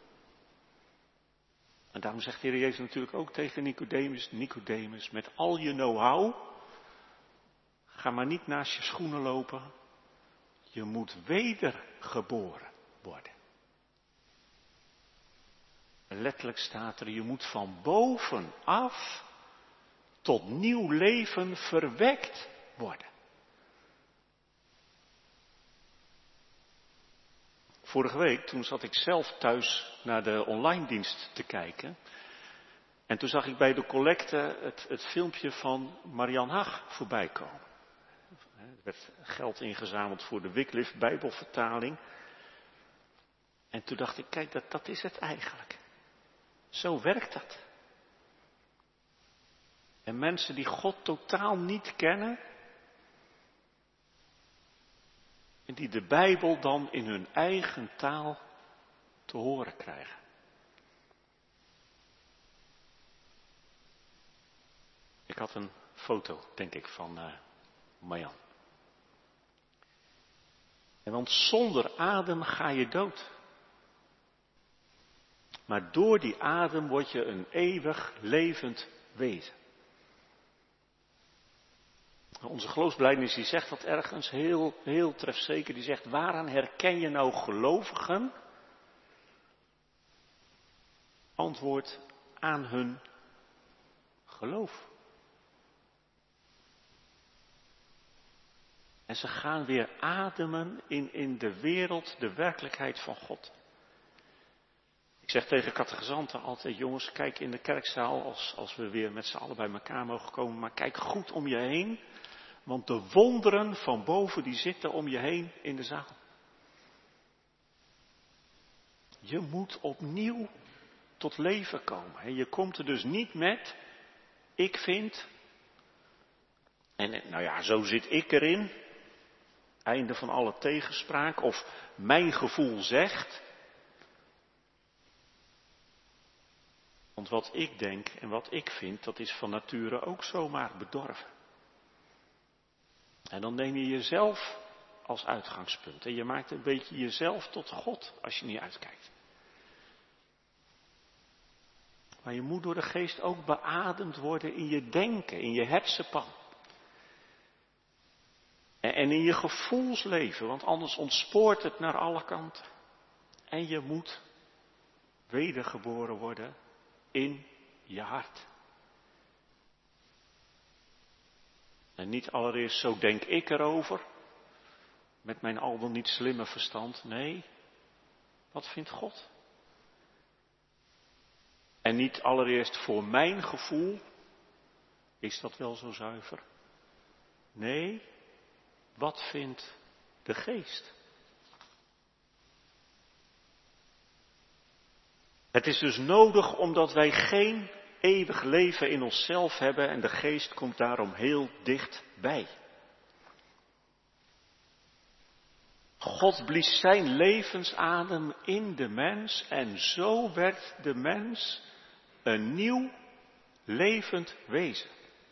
En daarom zegt de Heer Jezus natuurlijk ook tegen Nicodemus, met al je know-how, ga maar niet naast je schoenen lopen. Je moet wedergeboren worden. Letterlijk staat er, je moet van bovenaf tot nieuw leven verwekt worden. Vorige week, toen zat ik zelf thuis naar de online dienst te kijken. En toen zag ik bij de collecte het filmpje van Marian Haag voorbij komen. Er werd geld ingezameld voor de Wycliffe Bijbelvertaling. En toen dacht ik, kijk, dat is het eigenlijk. Zo werkt dat. En mensen die God totaal niet kennen, en die de Bijbel dan in hun eigen taal te horen krijgen. Ik had een foto, denk ik, van Marjan. En want zonder adem ga je dood. Maar door die adem word je een eeuwig levend wezen. Onze geloofsbelijdenis die zegt dat ergens heel trefzeker. Die zegt, waaraan herken je nou gelovigen? Antwoord, aan hun geloof. En ze gaan weer ademen in de wereld, de werkelijkheid van God. Ik zeg tegen catechizanten altijd, jongens, kijk in de kerkzaal als we weer met z'n allen bij elkaar mogen komen. Maar kijk goed om je heen, want de wonderen van boven die zitten om je heen in de zaal. Je moet opnieuw tot leven komen. En je komt er dus niet met, ik vind, en nou ja, zo zit ik erin. Einde van alle tegenspraak. Of mijn gevoel zegt. Want wat ik denk en wat ik vind, dat is van nature ook zomaar bedorven. En dan neem je jezelf als uitgangspunt. En je maakt een beetje jezelf tot God als je niet uitkijkt. Maar je moet door de geest ook beademd worden in je denken, in je hersenpan. En in je gevoelsleven, want anders ontspoort het naar alle kanten. En je moet wedergeboren worden in je hart. En niet allereerst zo denk ik erover, met mijn al dan niet slimme verstand. Nee, wat vindt God? En niet allereerst voor mijn gevoel, is dat wel zo zuiver? Nee, wat vindt de geest? Het is dus nodig omdat wij geen eeuwig leven in onszelf hebben en de geest komt daarom heel dichtbij. God blies zijn levensadem in de mens en zo werd de mens een nieuw levend wezen.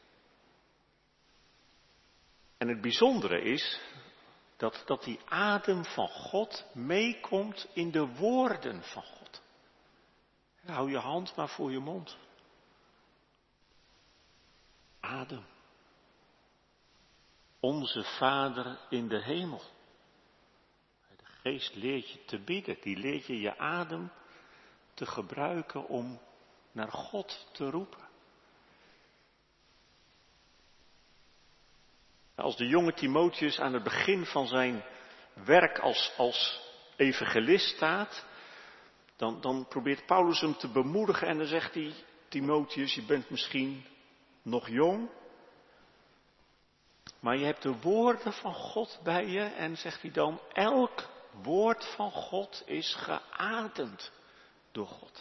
En het bijzondere is dat die adem van God meekomt in de woorden van God. Hou je hand maar voor je mond. Adem. Onze Vader in de hemel. De geest leert je te bidden. Die leert je adem te gebruiken om naar God te roepen. Als de jonge Timotheus aan het begin van zijn werk als evangelist staat, dan probeert Paulus hem te bemoedigen en dan zegt hij, Timotheus, je bent misschien nog jong, maar je hebt de woorden van God bij je en zegt hij dan, elk woord van God is geademd door God.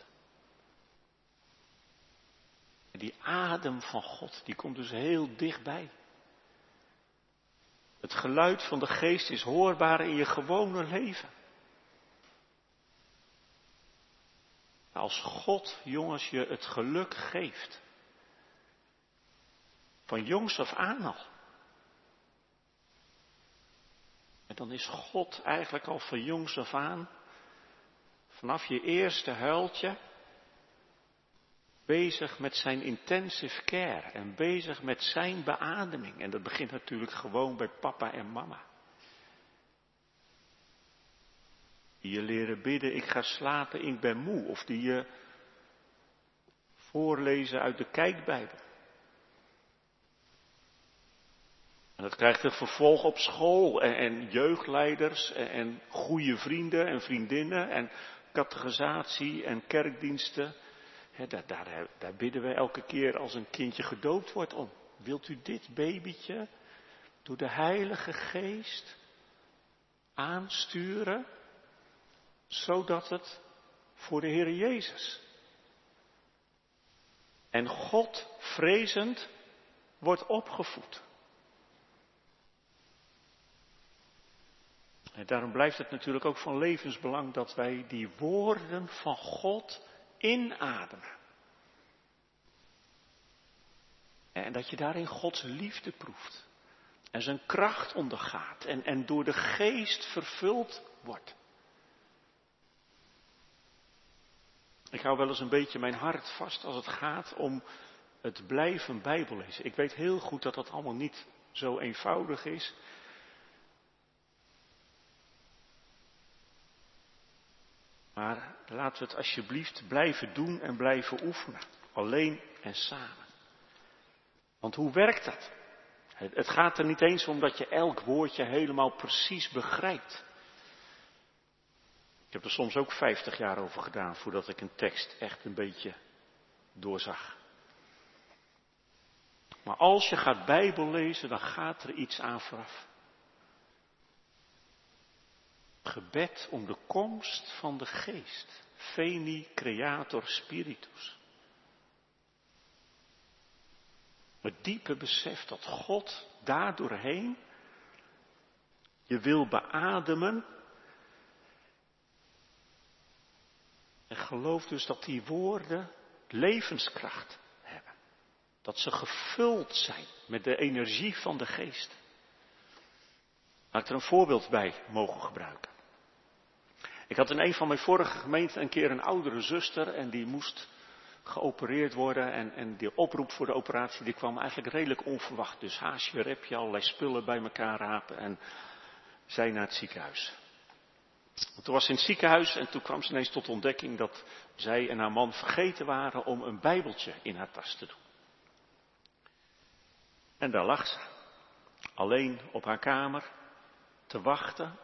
En die adem van God, die komt dus heel dichtbij. Het geluid van de geest is hoorbaar in je gewone leven. Als God, jongens, je het geluk geeft. Van jongs af aan al. En dan is God eigenlijk al van jongs af aan, vanaf je eerste huiltje, bezig met zijn intensive care en bezig met zijn beademing. En dat begint natuurlijk gewoon bij papa en mama. Die je leren bidden, ik ga slapen, ik ben moe. Of die je voorlezen uit de kijkbijbel. En dat krijgt een vervolg op school en jeugdleiders en goede vrienden en vriendinnen en catechisatie en kerkdiensten. Daar bidden we elke keer als een kindje gedoopt wordt om. Wilt u dit babytje door de Heilige Geest aansturen, zodat het voor de Heer Jezus en God vrezend wordt opgevoed. En daarom blijft het natuurlijk ook van levensbelang dat wij die woorden van God inademen. En dat je daarin Gods liefde proeft. En zijn kracht ondergaat. En door de geest vervuld wordt. Ik hou wel eens een beetje mijn hart vast als het gaat om het blijven Bijbellezen. Ik weet heel goed dat dat allemaal niet zo eenvoudig is. Maar laten we het alsjeblieft blijven doen en blijven oefenen. Alleen en samen. Want hoe werkt dat? Het gaat er niet eens om dat je elk woordje helemaal precies begrijpt. Ik heb er soms ook 50 jaar over gedaan voordat ik een tekst echt een beetje doorzag. Maar als je gaat Bijbel lezen, dan gaat er iets aan vooraf. Gebed om de komst van de geest. Veni creator spiritus. Het diepe besef dat God daardoorheen je wil beademen. En geloof dus dat die woorden levenskracht hebben. Dat ze gevuld zijn met de energie van de geest. Laat ik er een voorbeeld bij mogen gebruiken. Ik had in een van mijn vorige gemeenten een keer een oudere zuster en die moest geopereerd worden en die oproep voor de operatie die kwam eigenlijk redelijk onverwacht. Dus haasje, repje, allerlei spullen bij elkaar rapen en zij naar het ziekenhuis. Want toen was ze in het ziekenhuis en toen kwam ze ineens tot ontdekking dat zij en haar man vergeten waren om een bijbeltje in haar tas te doen. En daar lag ze, alleen op haar kamer, te wachten.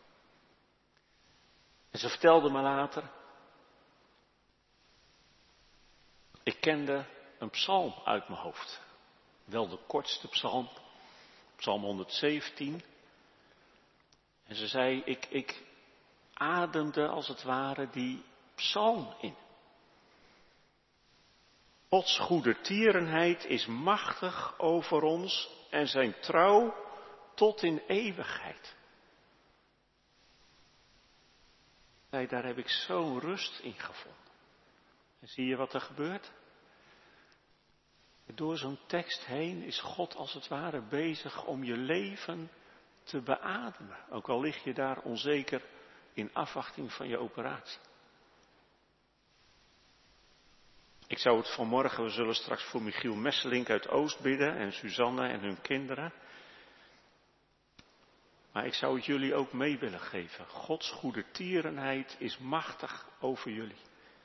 En ze vertelde me later, ik kende een psalm uit mijn hoofd. Wel de kortste psalm, psalm 117. En ze zei, ik ademde als het ware die psalm in. Gods goedertierenheid is machtig over ons en zijn trouw tot in eeuwigheid. Nee, daar heb ik zo'n rust in gevonden. En zie je wat er gebeurt? Door zo'n tekst heen is God als het ware bezig om je leven te beademen. Ook al lig je daar onzeker in afwachting van je operatie. Ik zou het vanmorgen, we zullen straks voor Michiel Messelink uit Oost bidden en Suzanne en hun kinderen. Maar ik zou het jullie ook mee willen geven. Gods goedertierenheid is machtig over jullie.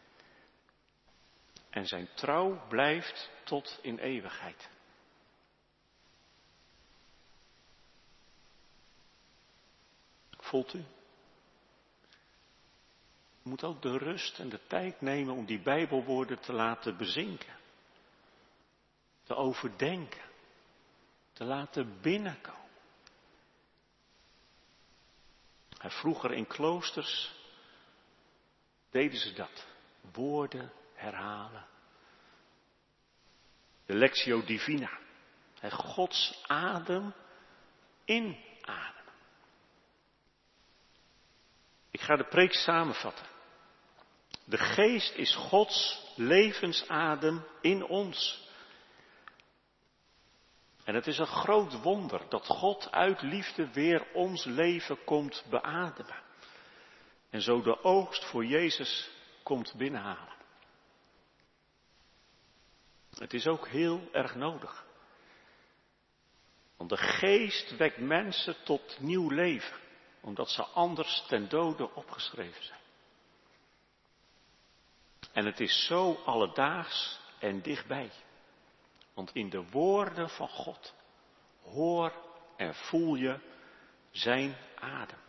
En zijn trouw blijft tot in eeuwigheid. Voelt u? Je moet ook de rust en de tijd nemen om die Bijbelwoorden te laten bezinken. Te overdenken. Te laten binnenkomen. En vroeger in kloosters deden ze dat. Woorden herhalen. De Lectio Divina. Gods adem inademen. Ik ga de preek samenvatten. De geest is Gods levensadem in ons. En het is een groot wonder dat God uit liefde weer ons leven komt beademen. En zo de oogst voor Jezus komt binnenhalen. Het is ook heel erg nodig. Want de geest wekt mensen tot nieuw leven, omdat ze anders ten dode opgeschreven zijn. En het is zo alledaags en dichtbij. Want in de woorden van God hoor en voel je zijn adem.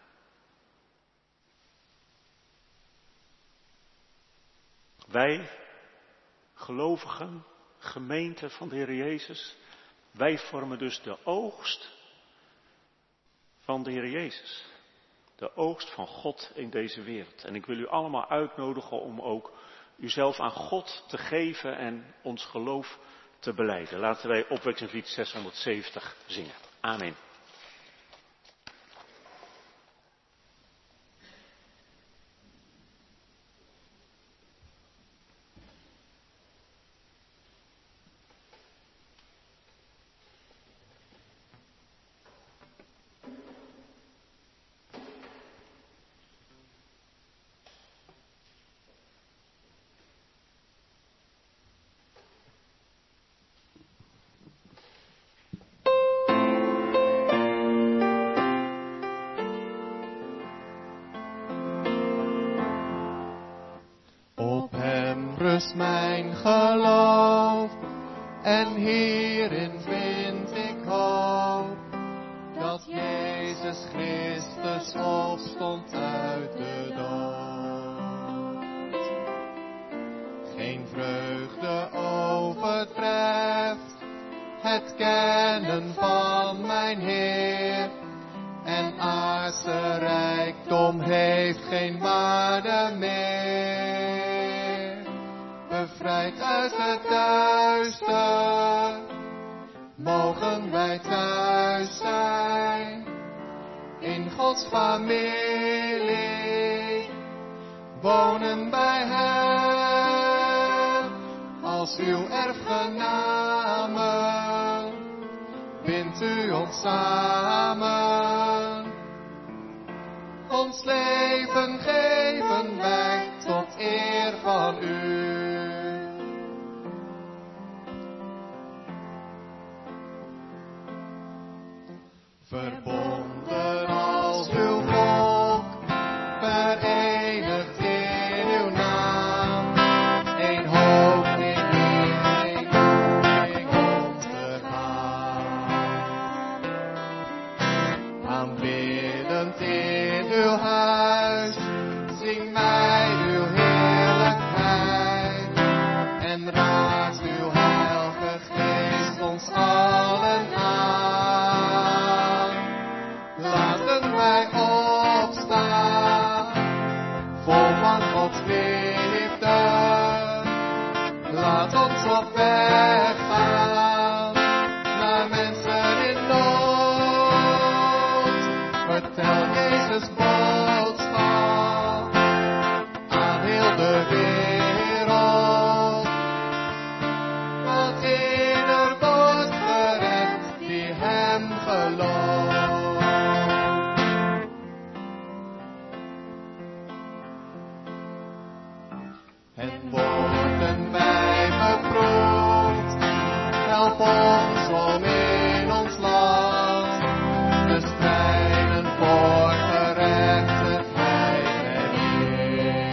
Wij, gelovigen, gemeente van de Heer Jezus, wij vormen dus de oogst van de Heer Jezus. De oogst van God in deze wereld. En ik wil u allemaal uitnodigen om ook uzelf aan God te geven en ons geloof te belijden. Laten wij opwekkingslied 670 zingen. Amen. Rust mijn geloof en hierin vind ik hoop dat Jezus Christus opstond uit de dood. Geen vreugde overtreft het kennen van mijn Heer en aardse rijkdom heeft geen waarde meer. Bevrijd uit het duister, mogen wij thuis zijn. In Gods familie, wonen bij Hem. Als uw erfgenamen, bindt u ons samen. Ons leven geven wij tot eer van u. Verbonden als uw volk, verenigd in uw naam. Eén hoop in één koning om te gaan. Aanbiddend in uw huis, zing mij uw heerlijkheid. En raakt uw heilige geest ons allen aan. Laten wij opstaan, vol van Gods liefde. Laat ons op weg gaan, naar mensen in nood. Vertel Jezus boodschap aan heel de wereld. Want ieder wordt gered die hem gelooft. Het worden wij beproefd, help ons om in ons land te strijden voor gerechtigheid en eer.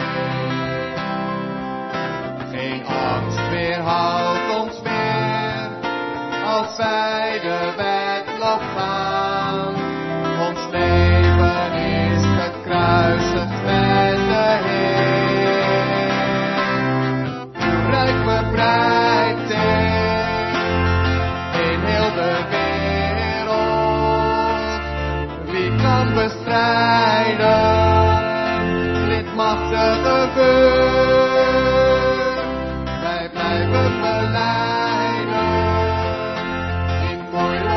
Geen angst weerhoudt ons meer, als wij de wedloop gaan. Ons leven is gekruisigd met de Heer. Rijk bevrijding in heel de wereld. Wie kan bestrijden dit machtige vuur? Wij blijven belijden in moeilijke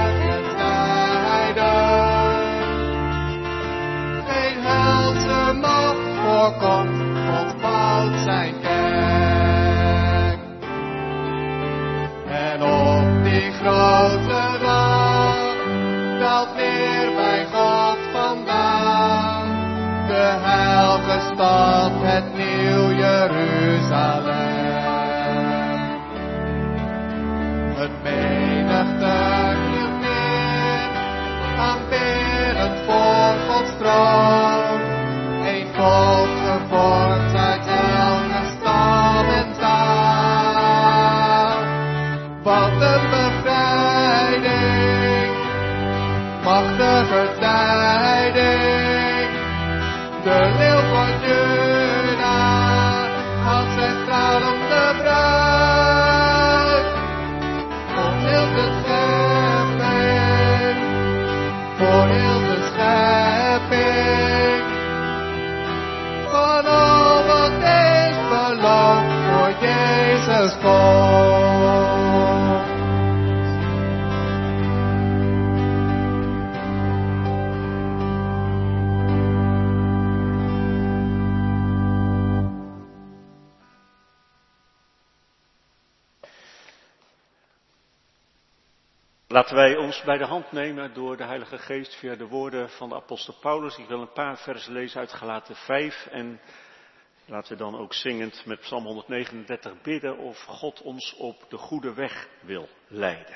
Jesus calls. Laten wij ons bij de hand nemen door de Heilige Geest via de woorden van de apostel Paulus. Ik wil een paar versen lezen uit Galaten 5 en laten we dan ook zingend met Psalm 139 bidden of God ons op de goede weg wil leiden.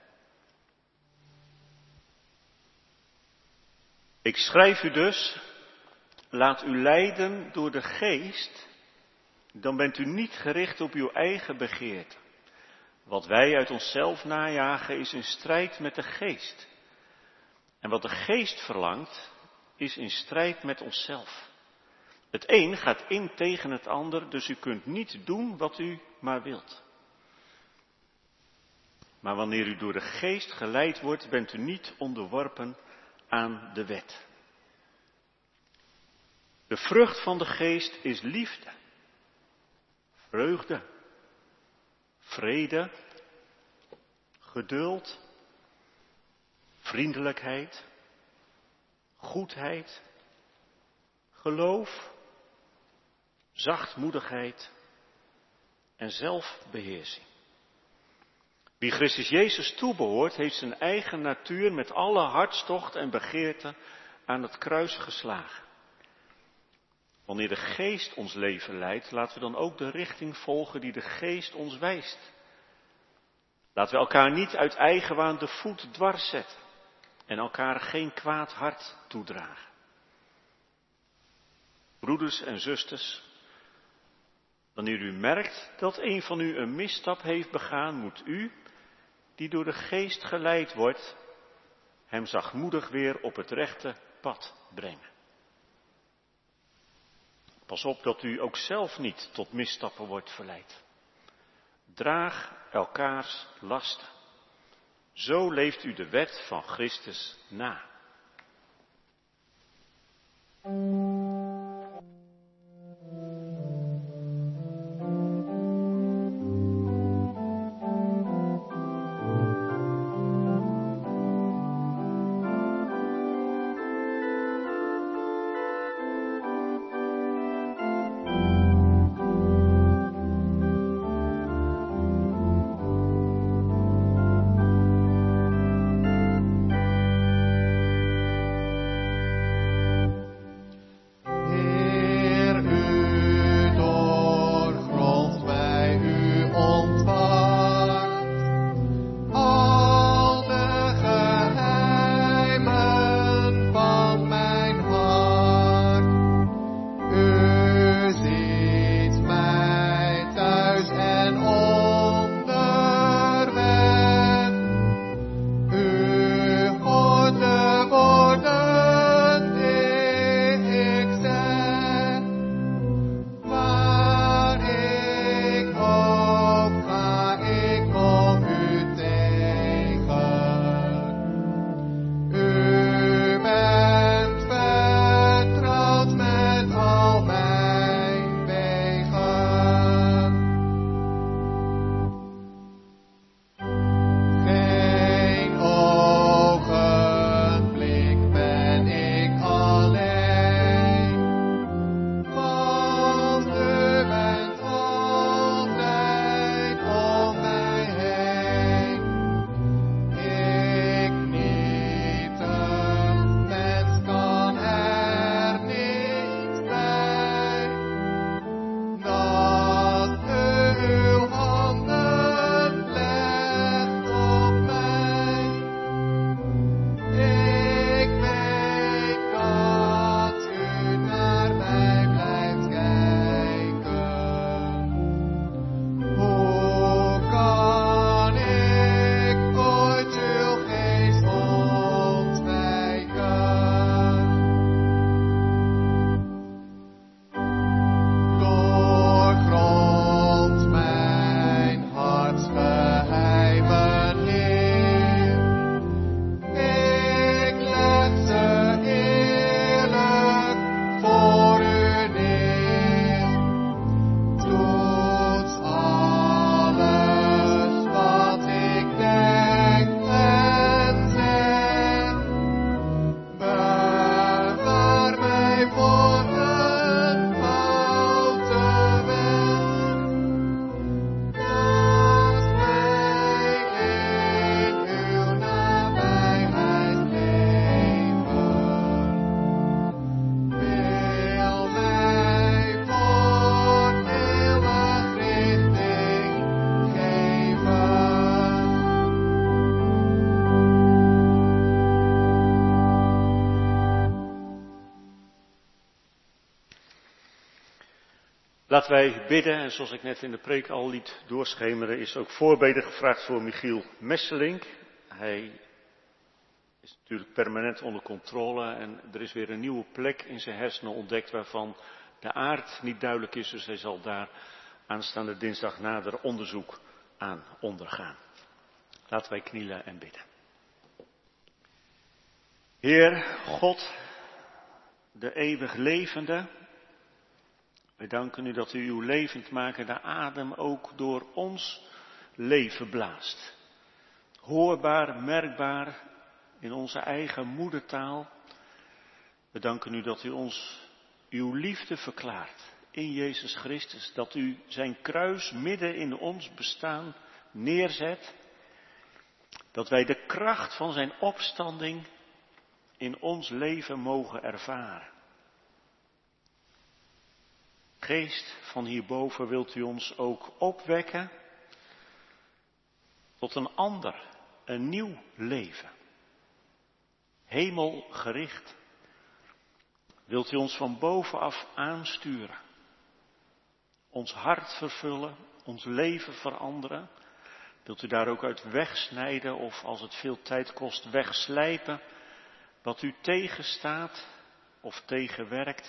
Ik schrijf u dus, laat u leiden door de Geest, dan bent u niet gericht op uw eigen begeerte. Wat wij uit onszelf najagen is in strijd met de Geest. En wat de Geest verlangt is in strijd met onszelf. Het een gaat in tegen het ander, dus u kunt niet doen wat u maar wilt. Maar wanneer u door de Geest geleid wordt, bent u niet onderworpen aan de wet. De vrucht van de Geest is liefde, vreugde, vrede, geduld, vriendelijkheid, goedheid, geloof, zachtmoedigheid en zelfbeheersing. Wie Christus Jezus toebehoort, heeft zijn eigen natuur met alle hartstocht en begeerte aan het kruis geslagen. Wanneer de Geest ons leven leidt, laten we dan ook de richting volgen die de Geest ons wijst. Laten we elkaar niet uit eigenwaan de voet dwars zetten en elkaar geen kwaad hart toedragen. Broeders en zusters, wanneer u merkt dat een van u een misstap heeft begaan, moet u, die door de Geest geleid wordt, hem zachtmoedig weer op het rechte pad brengen. Pas op dat u ook zelf niet tot misstappen wordt verleid. Draag elkaars lasten. Zo leeft u de wet van Christus na. Laten wij bidden, en zoals ik net in de preek al liet doorschemeren, is ook voorbeden gevraagd voor Michiel Messelink. Hij is natuurlijk permanent onder controle en er is weer een nieuwe plek in zijn hersenen ontdekt waarvan de aard niet duidelijk is, dus hij zal daar aanstaande dinsdag nader onderzoek aan ondergaan. Laten wij knielen en bidden. Heer God, de eeuwig levende, wij danken u dat u uw levendmakende adem ook door ons leven blaast. Hoorbaar, merkbaar in onze eigen moedertaal. We danken u dat u ons uw liefde verklaart in Jezus Christus. Dat u zijn kruis midden in ons bestaan neerzet. Dat wij de kracht van zijn opstanding in ons leven mogen ervaren. Geest van hierboven, wilt u ons ook opwekken tot een ander, een nieuw leven. Hemelgericht. Wilt u ons van bovenaf aansturen. Ons hart vervullen, ons leven veranderen. Wilt u daar ook uit wegsnijden of als het veel tijd kost wegslijpen wat u tegenstaat of tegenwerkt.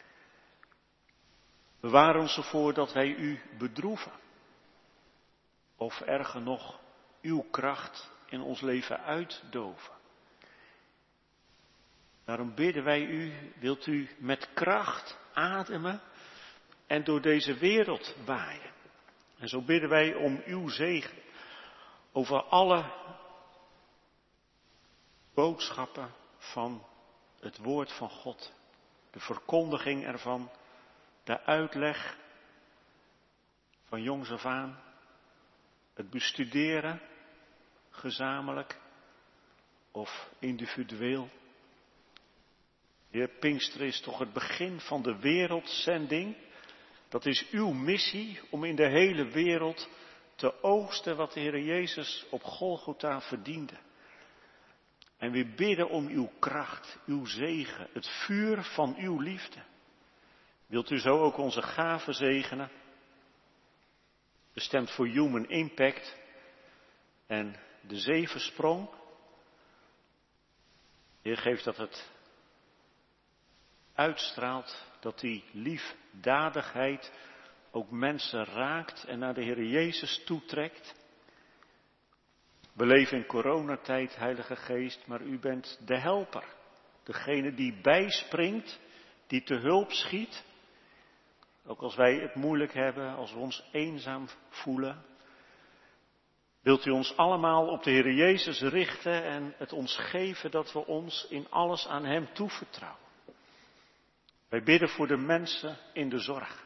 Bewaar ons ervoor dat wij u bedroeven. Of erger nog, uw kracht in ons leven uitdoven. Daarom bidden wij u, wilt u met kracht ademen en door deze wereld waaien. En zo bidden wij om uw zegen over alle boodschappen van het woord van God. De verkondiging ervan, de uitleg van jongs af aan, het bestuderen, gezamenlijk of individueel. Heer, Pinkster is toch het begin van de wereldzending. Dat is uw missie om in de hele wereld te oogsten wat de Heer Jezus op Golgotha verdiende. En we bidden om uw kracht, uw zegen, het vuur van uw liefde. Wilt u zo ook onze gaven zegenen? Bestemd voor human impact en de zevensprong. Heer, geef dat het uitstraalt, dat die liefdadigheid ook mensen raakt en naar de Heer Jezus toetrekt. We leven in coronatijd, Heilige Geest, maar u bent de helper. Degene die bijspringt, die te hulp schiet. Ook als wij het moeilijk hebben, als we ons eenzaam voelen. Wilt u ons allemaal op de Heer Jezus richten en het ons geven dat we ons in alles aan Hem toevertrouwen. Wij bidden voor de mensen in de zorg.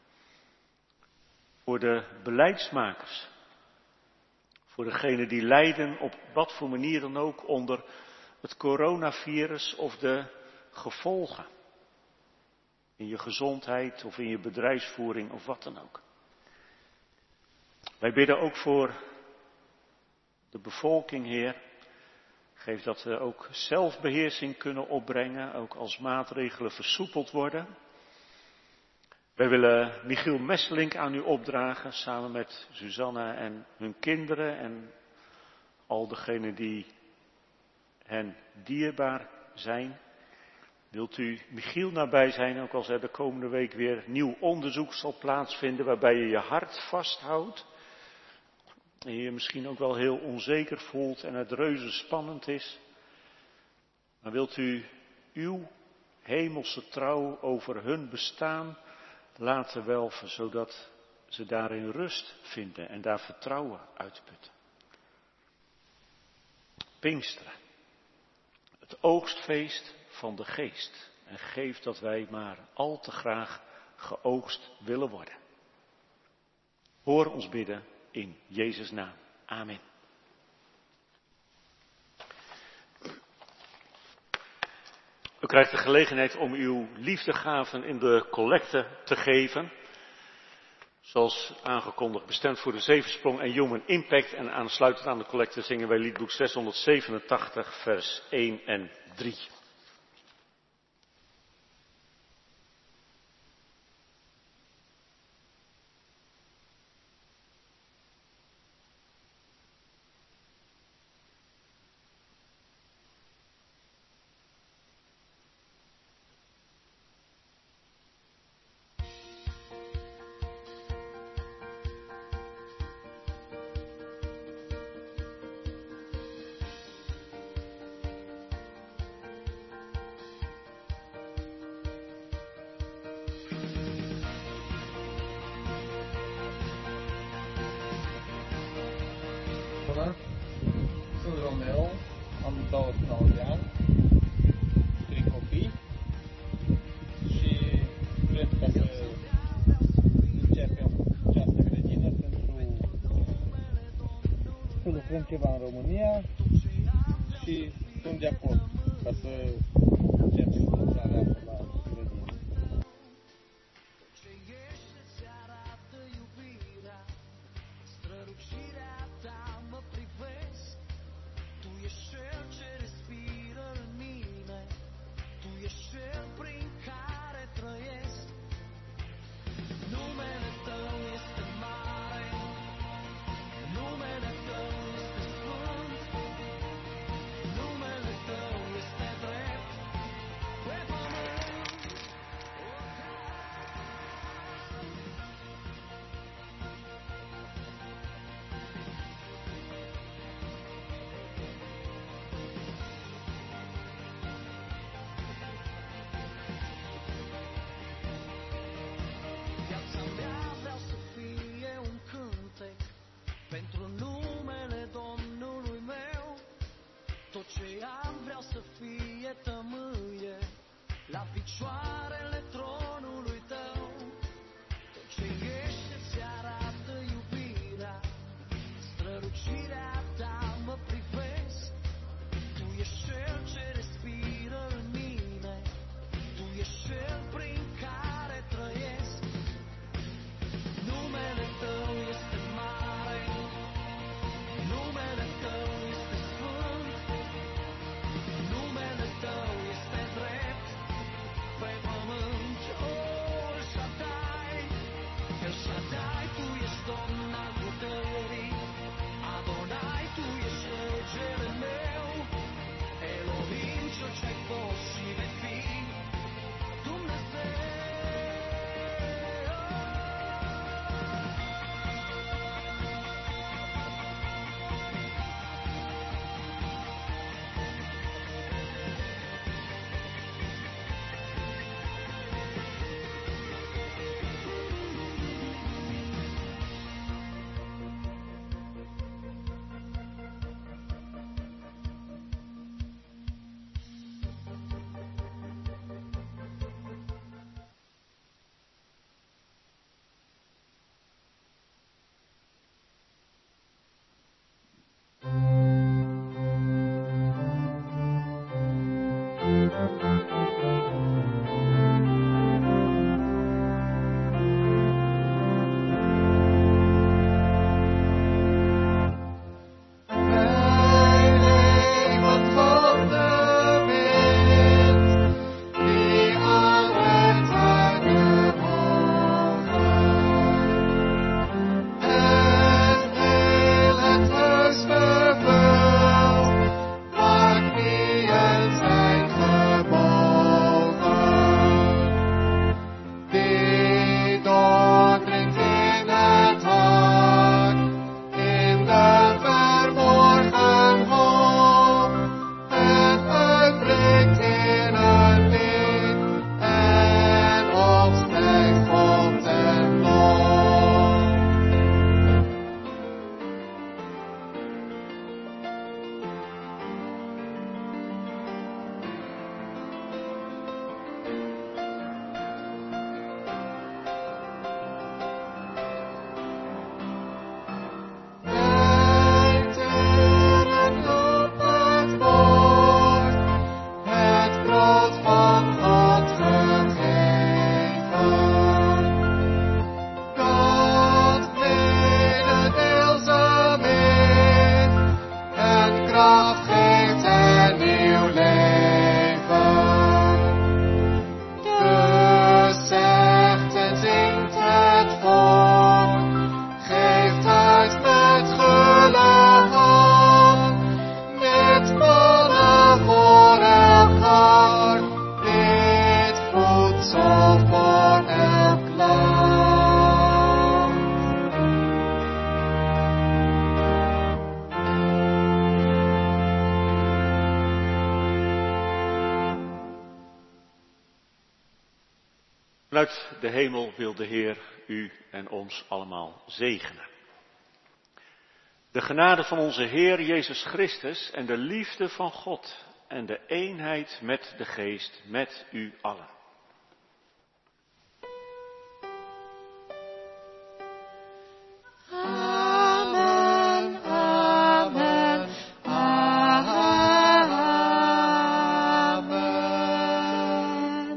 Voor de beleidsmakers. Voor degenen die lijden op wat voor manier dan ook onder het coronavirus of de gevolgen. In je gezondheid of in je bedrijfsvoering of wat dan ook. Wij bidden ook voor de bevolking, Heer. Geef dat we ook zelfbeheersing kunnen opbrengen, ook als maatregelen versoepeld worden. Wij willen Michiel Messelink aan u opdragen, samen met Susanna en hun kinderen en al degenen die hen dierbaar zijn. Wilt u Michiel nabij zijn, ook als er de komende week weer nieuw onderzoek zal plaatsvinden waarbij je je hart vasthoudt. En je misschien ook wel heel onzeker voelt en het reuze spannend is. Maar wilt u uw hemelse trouw over hun bestaan laten welven, zodat ze daarin rust vinden en daar vertrouwen uitputten. Pinksteren, het oogstfeest van de geest. En geef dat wij maar al te graag geoogst willen worden. Hoor ons bidden in Jezus' naam. Amen. U krijgt de gelegenheid om uw liefdegaven in de collecte te geven. Zoals aangekondigd bestemd voor de zevensprong en human impact. En aansluitend aan de collecte zingen wij liedboek 687 vers 1 en 3. begonnen. Toen Romeo, am 29 de ani, 3 copii și cred ca să începem această grădină pentru să lucrăm ceva în România și sunt de acord ca să începem lucrarea asta la grădină. Vanuit de hemel wil de Heer u en ons allemaal zegenen. De genade van onze Heer Jezus Christus en de liefde van God en de eenheid met de Geest met u allen. Amen, amen, amen.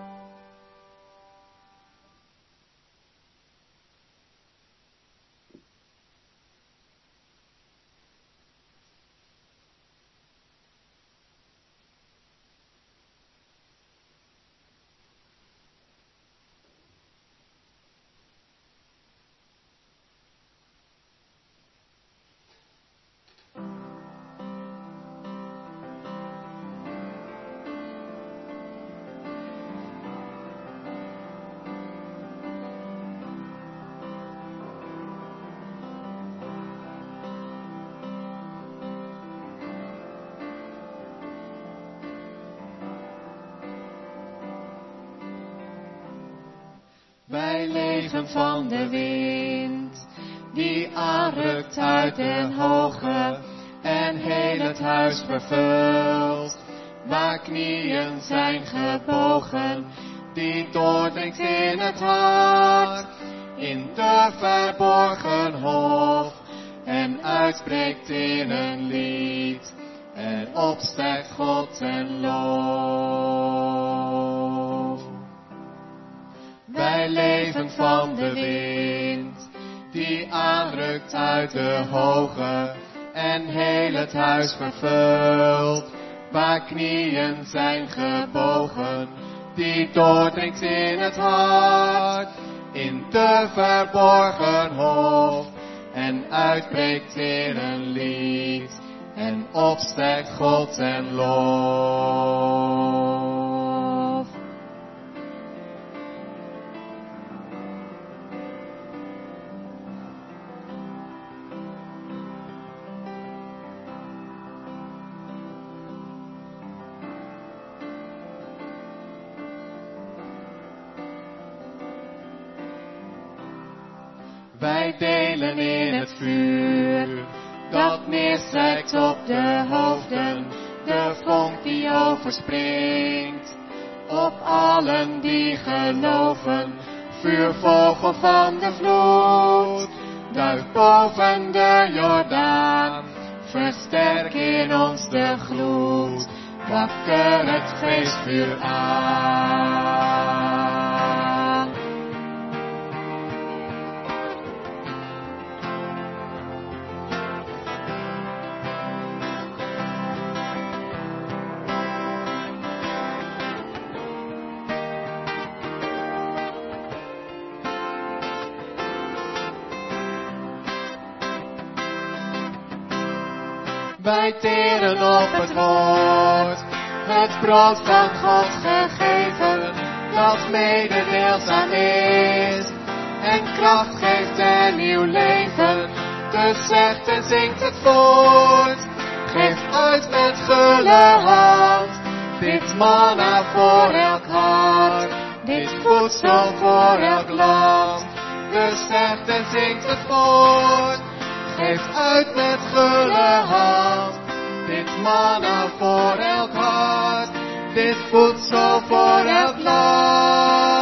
Wij leven van de wind, die aanrukt uit de hoge en heel het huis vervult. Waar knieën zijn gebogen, die doordringt in het hart, in de verborgen hof, en uitspreekt in een lied, en opstijgt God en lof. Wij leven van de wind, die aanrukt uit de hoge en heel het huis vervult. Waar knieën zijn gebogen, die doordringt in het hart, in de verborgen hof, en uitbreekt in een lied, en opstijgt God en lof. Wij delen in het vuur, dat neerstrijkt op de hoofden, de vonk die overspringt. Op allen die geloven, vuurvogel van de vloed. Duik boven de Jordaan, versterk in ons de gloed. Wakker het feestvuur aan. Wij teren op het woord, het brood van God gegeven, dat mededeelzaam is en kracht geeft en nieuw leven. Dus zegt en zingt het voort, geef uit met gulle hand, dit manna voor elk hart, dit voedsel voor elk land. Dus zegt en zingt het voort, geef uit met gulle hand, dit manna voor elk hart, dit voedsel voor elk land.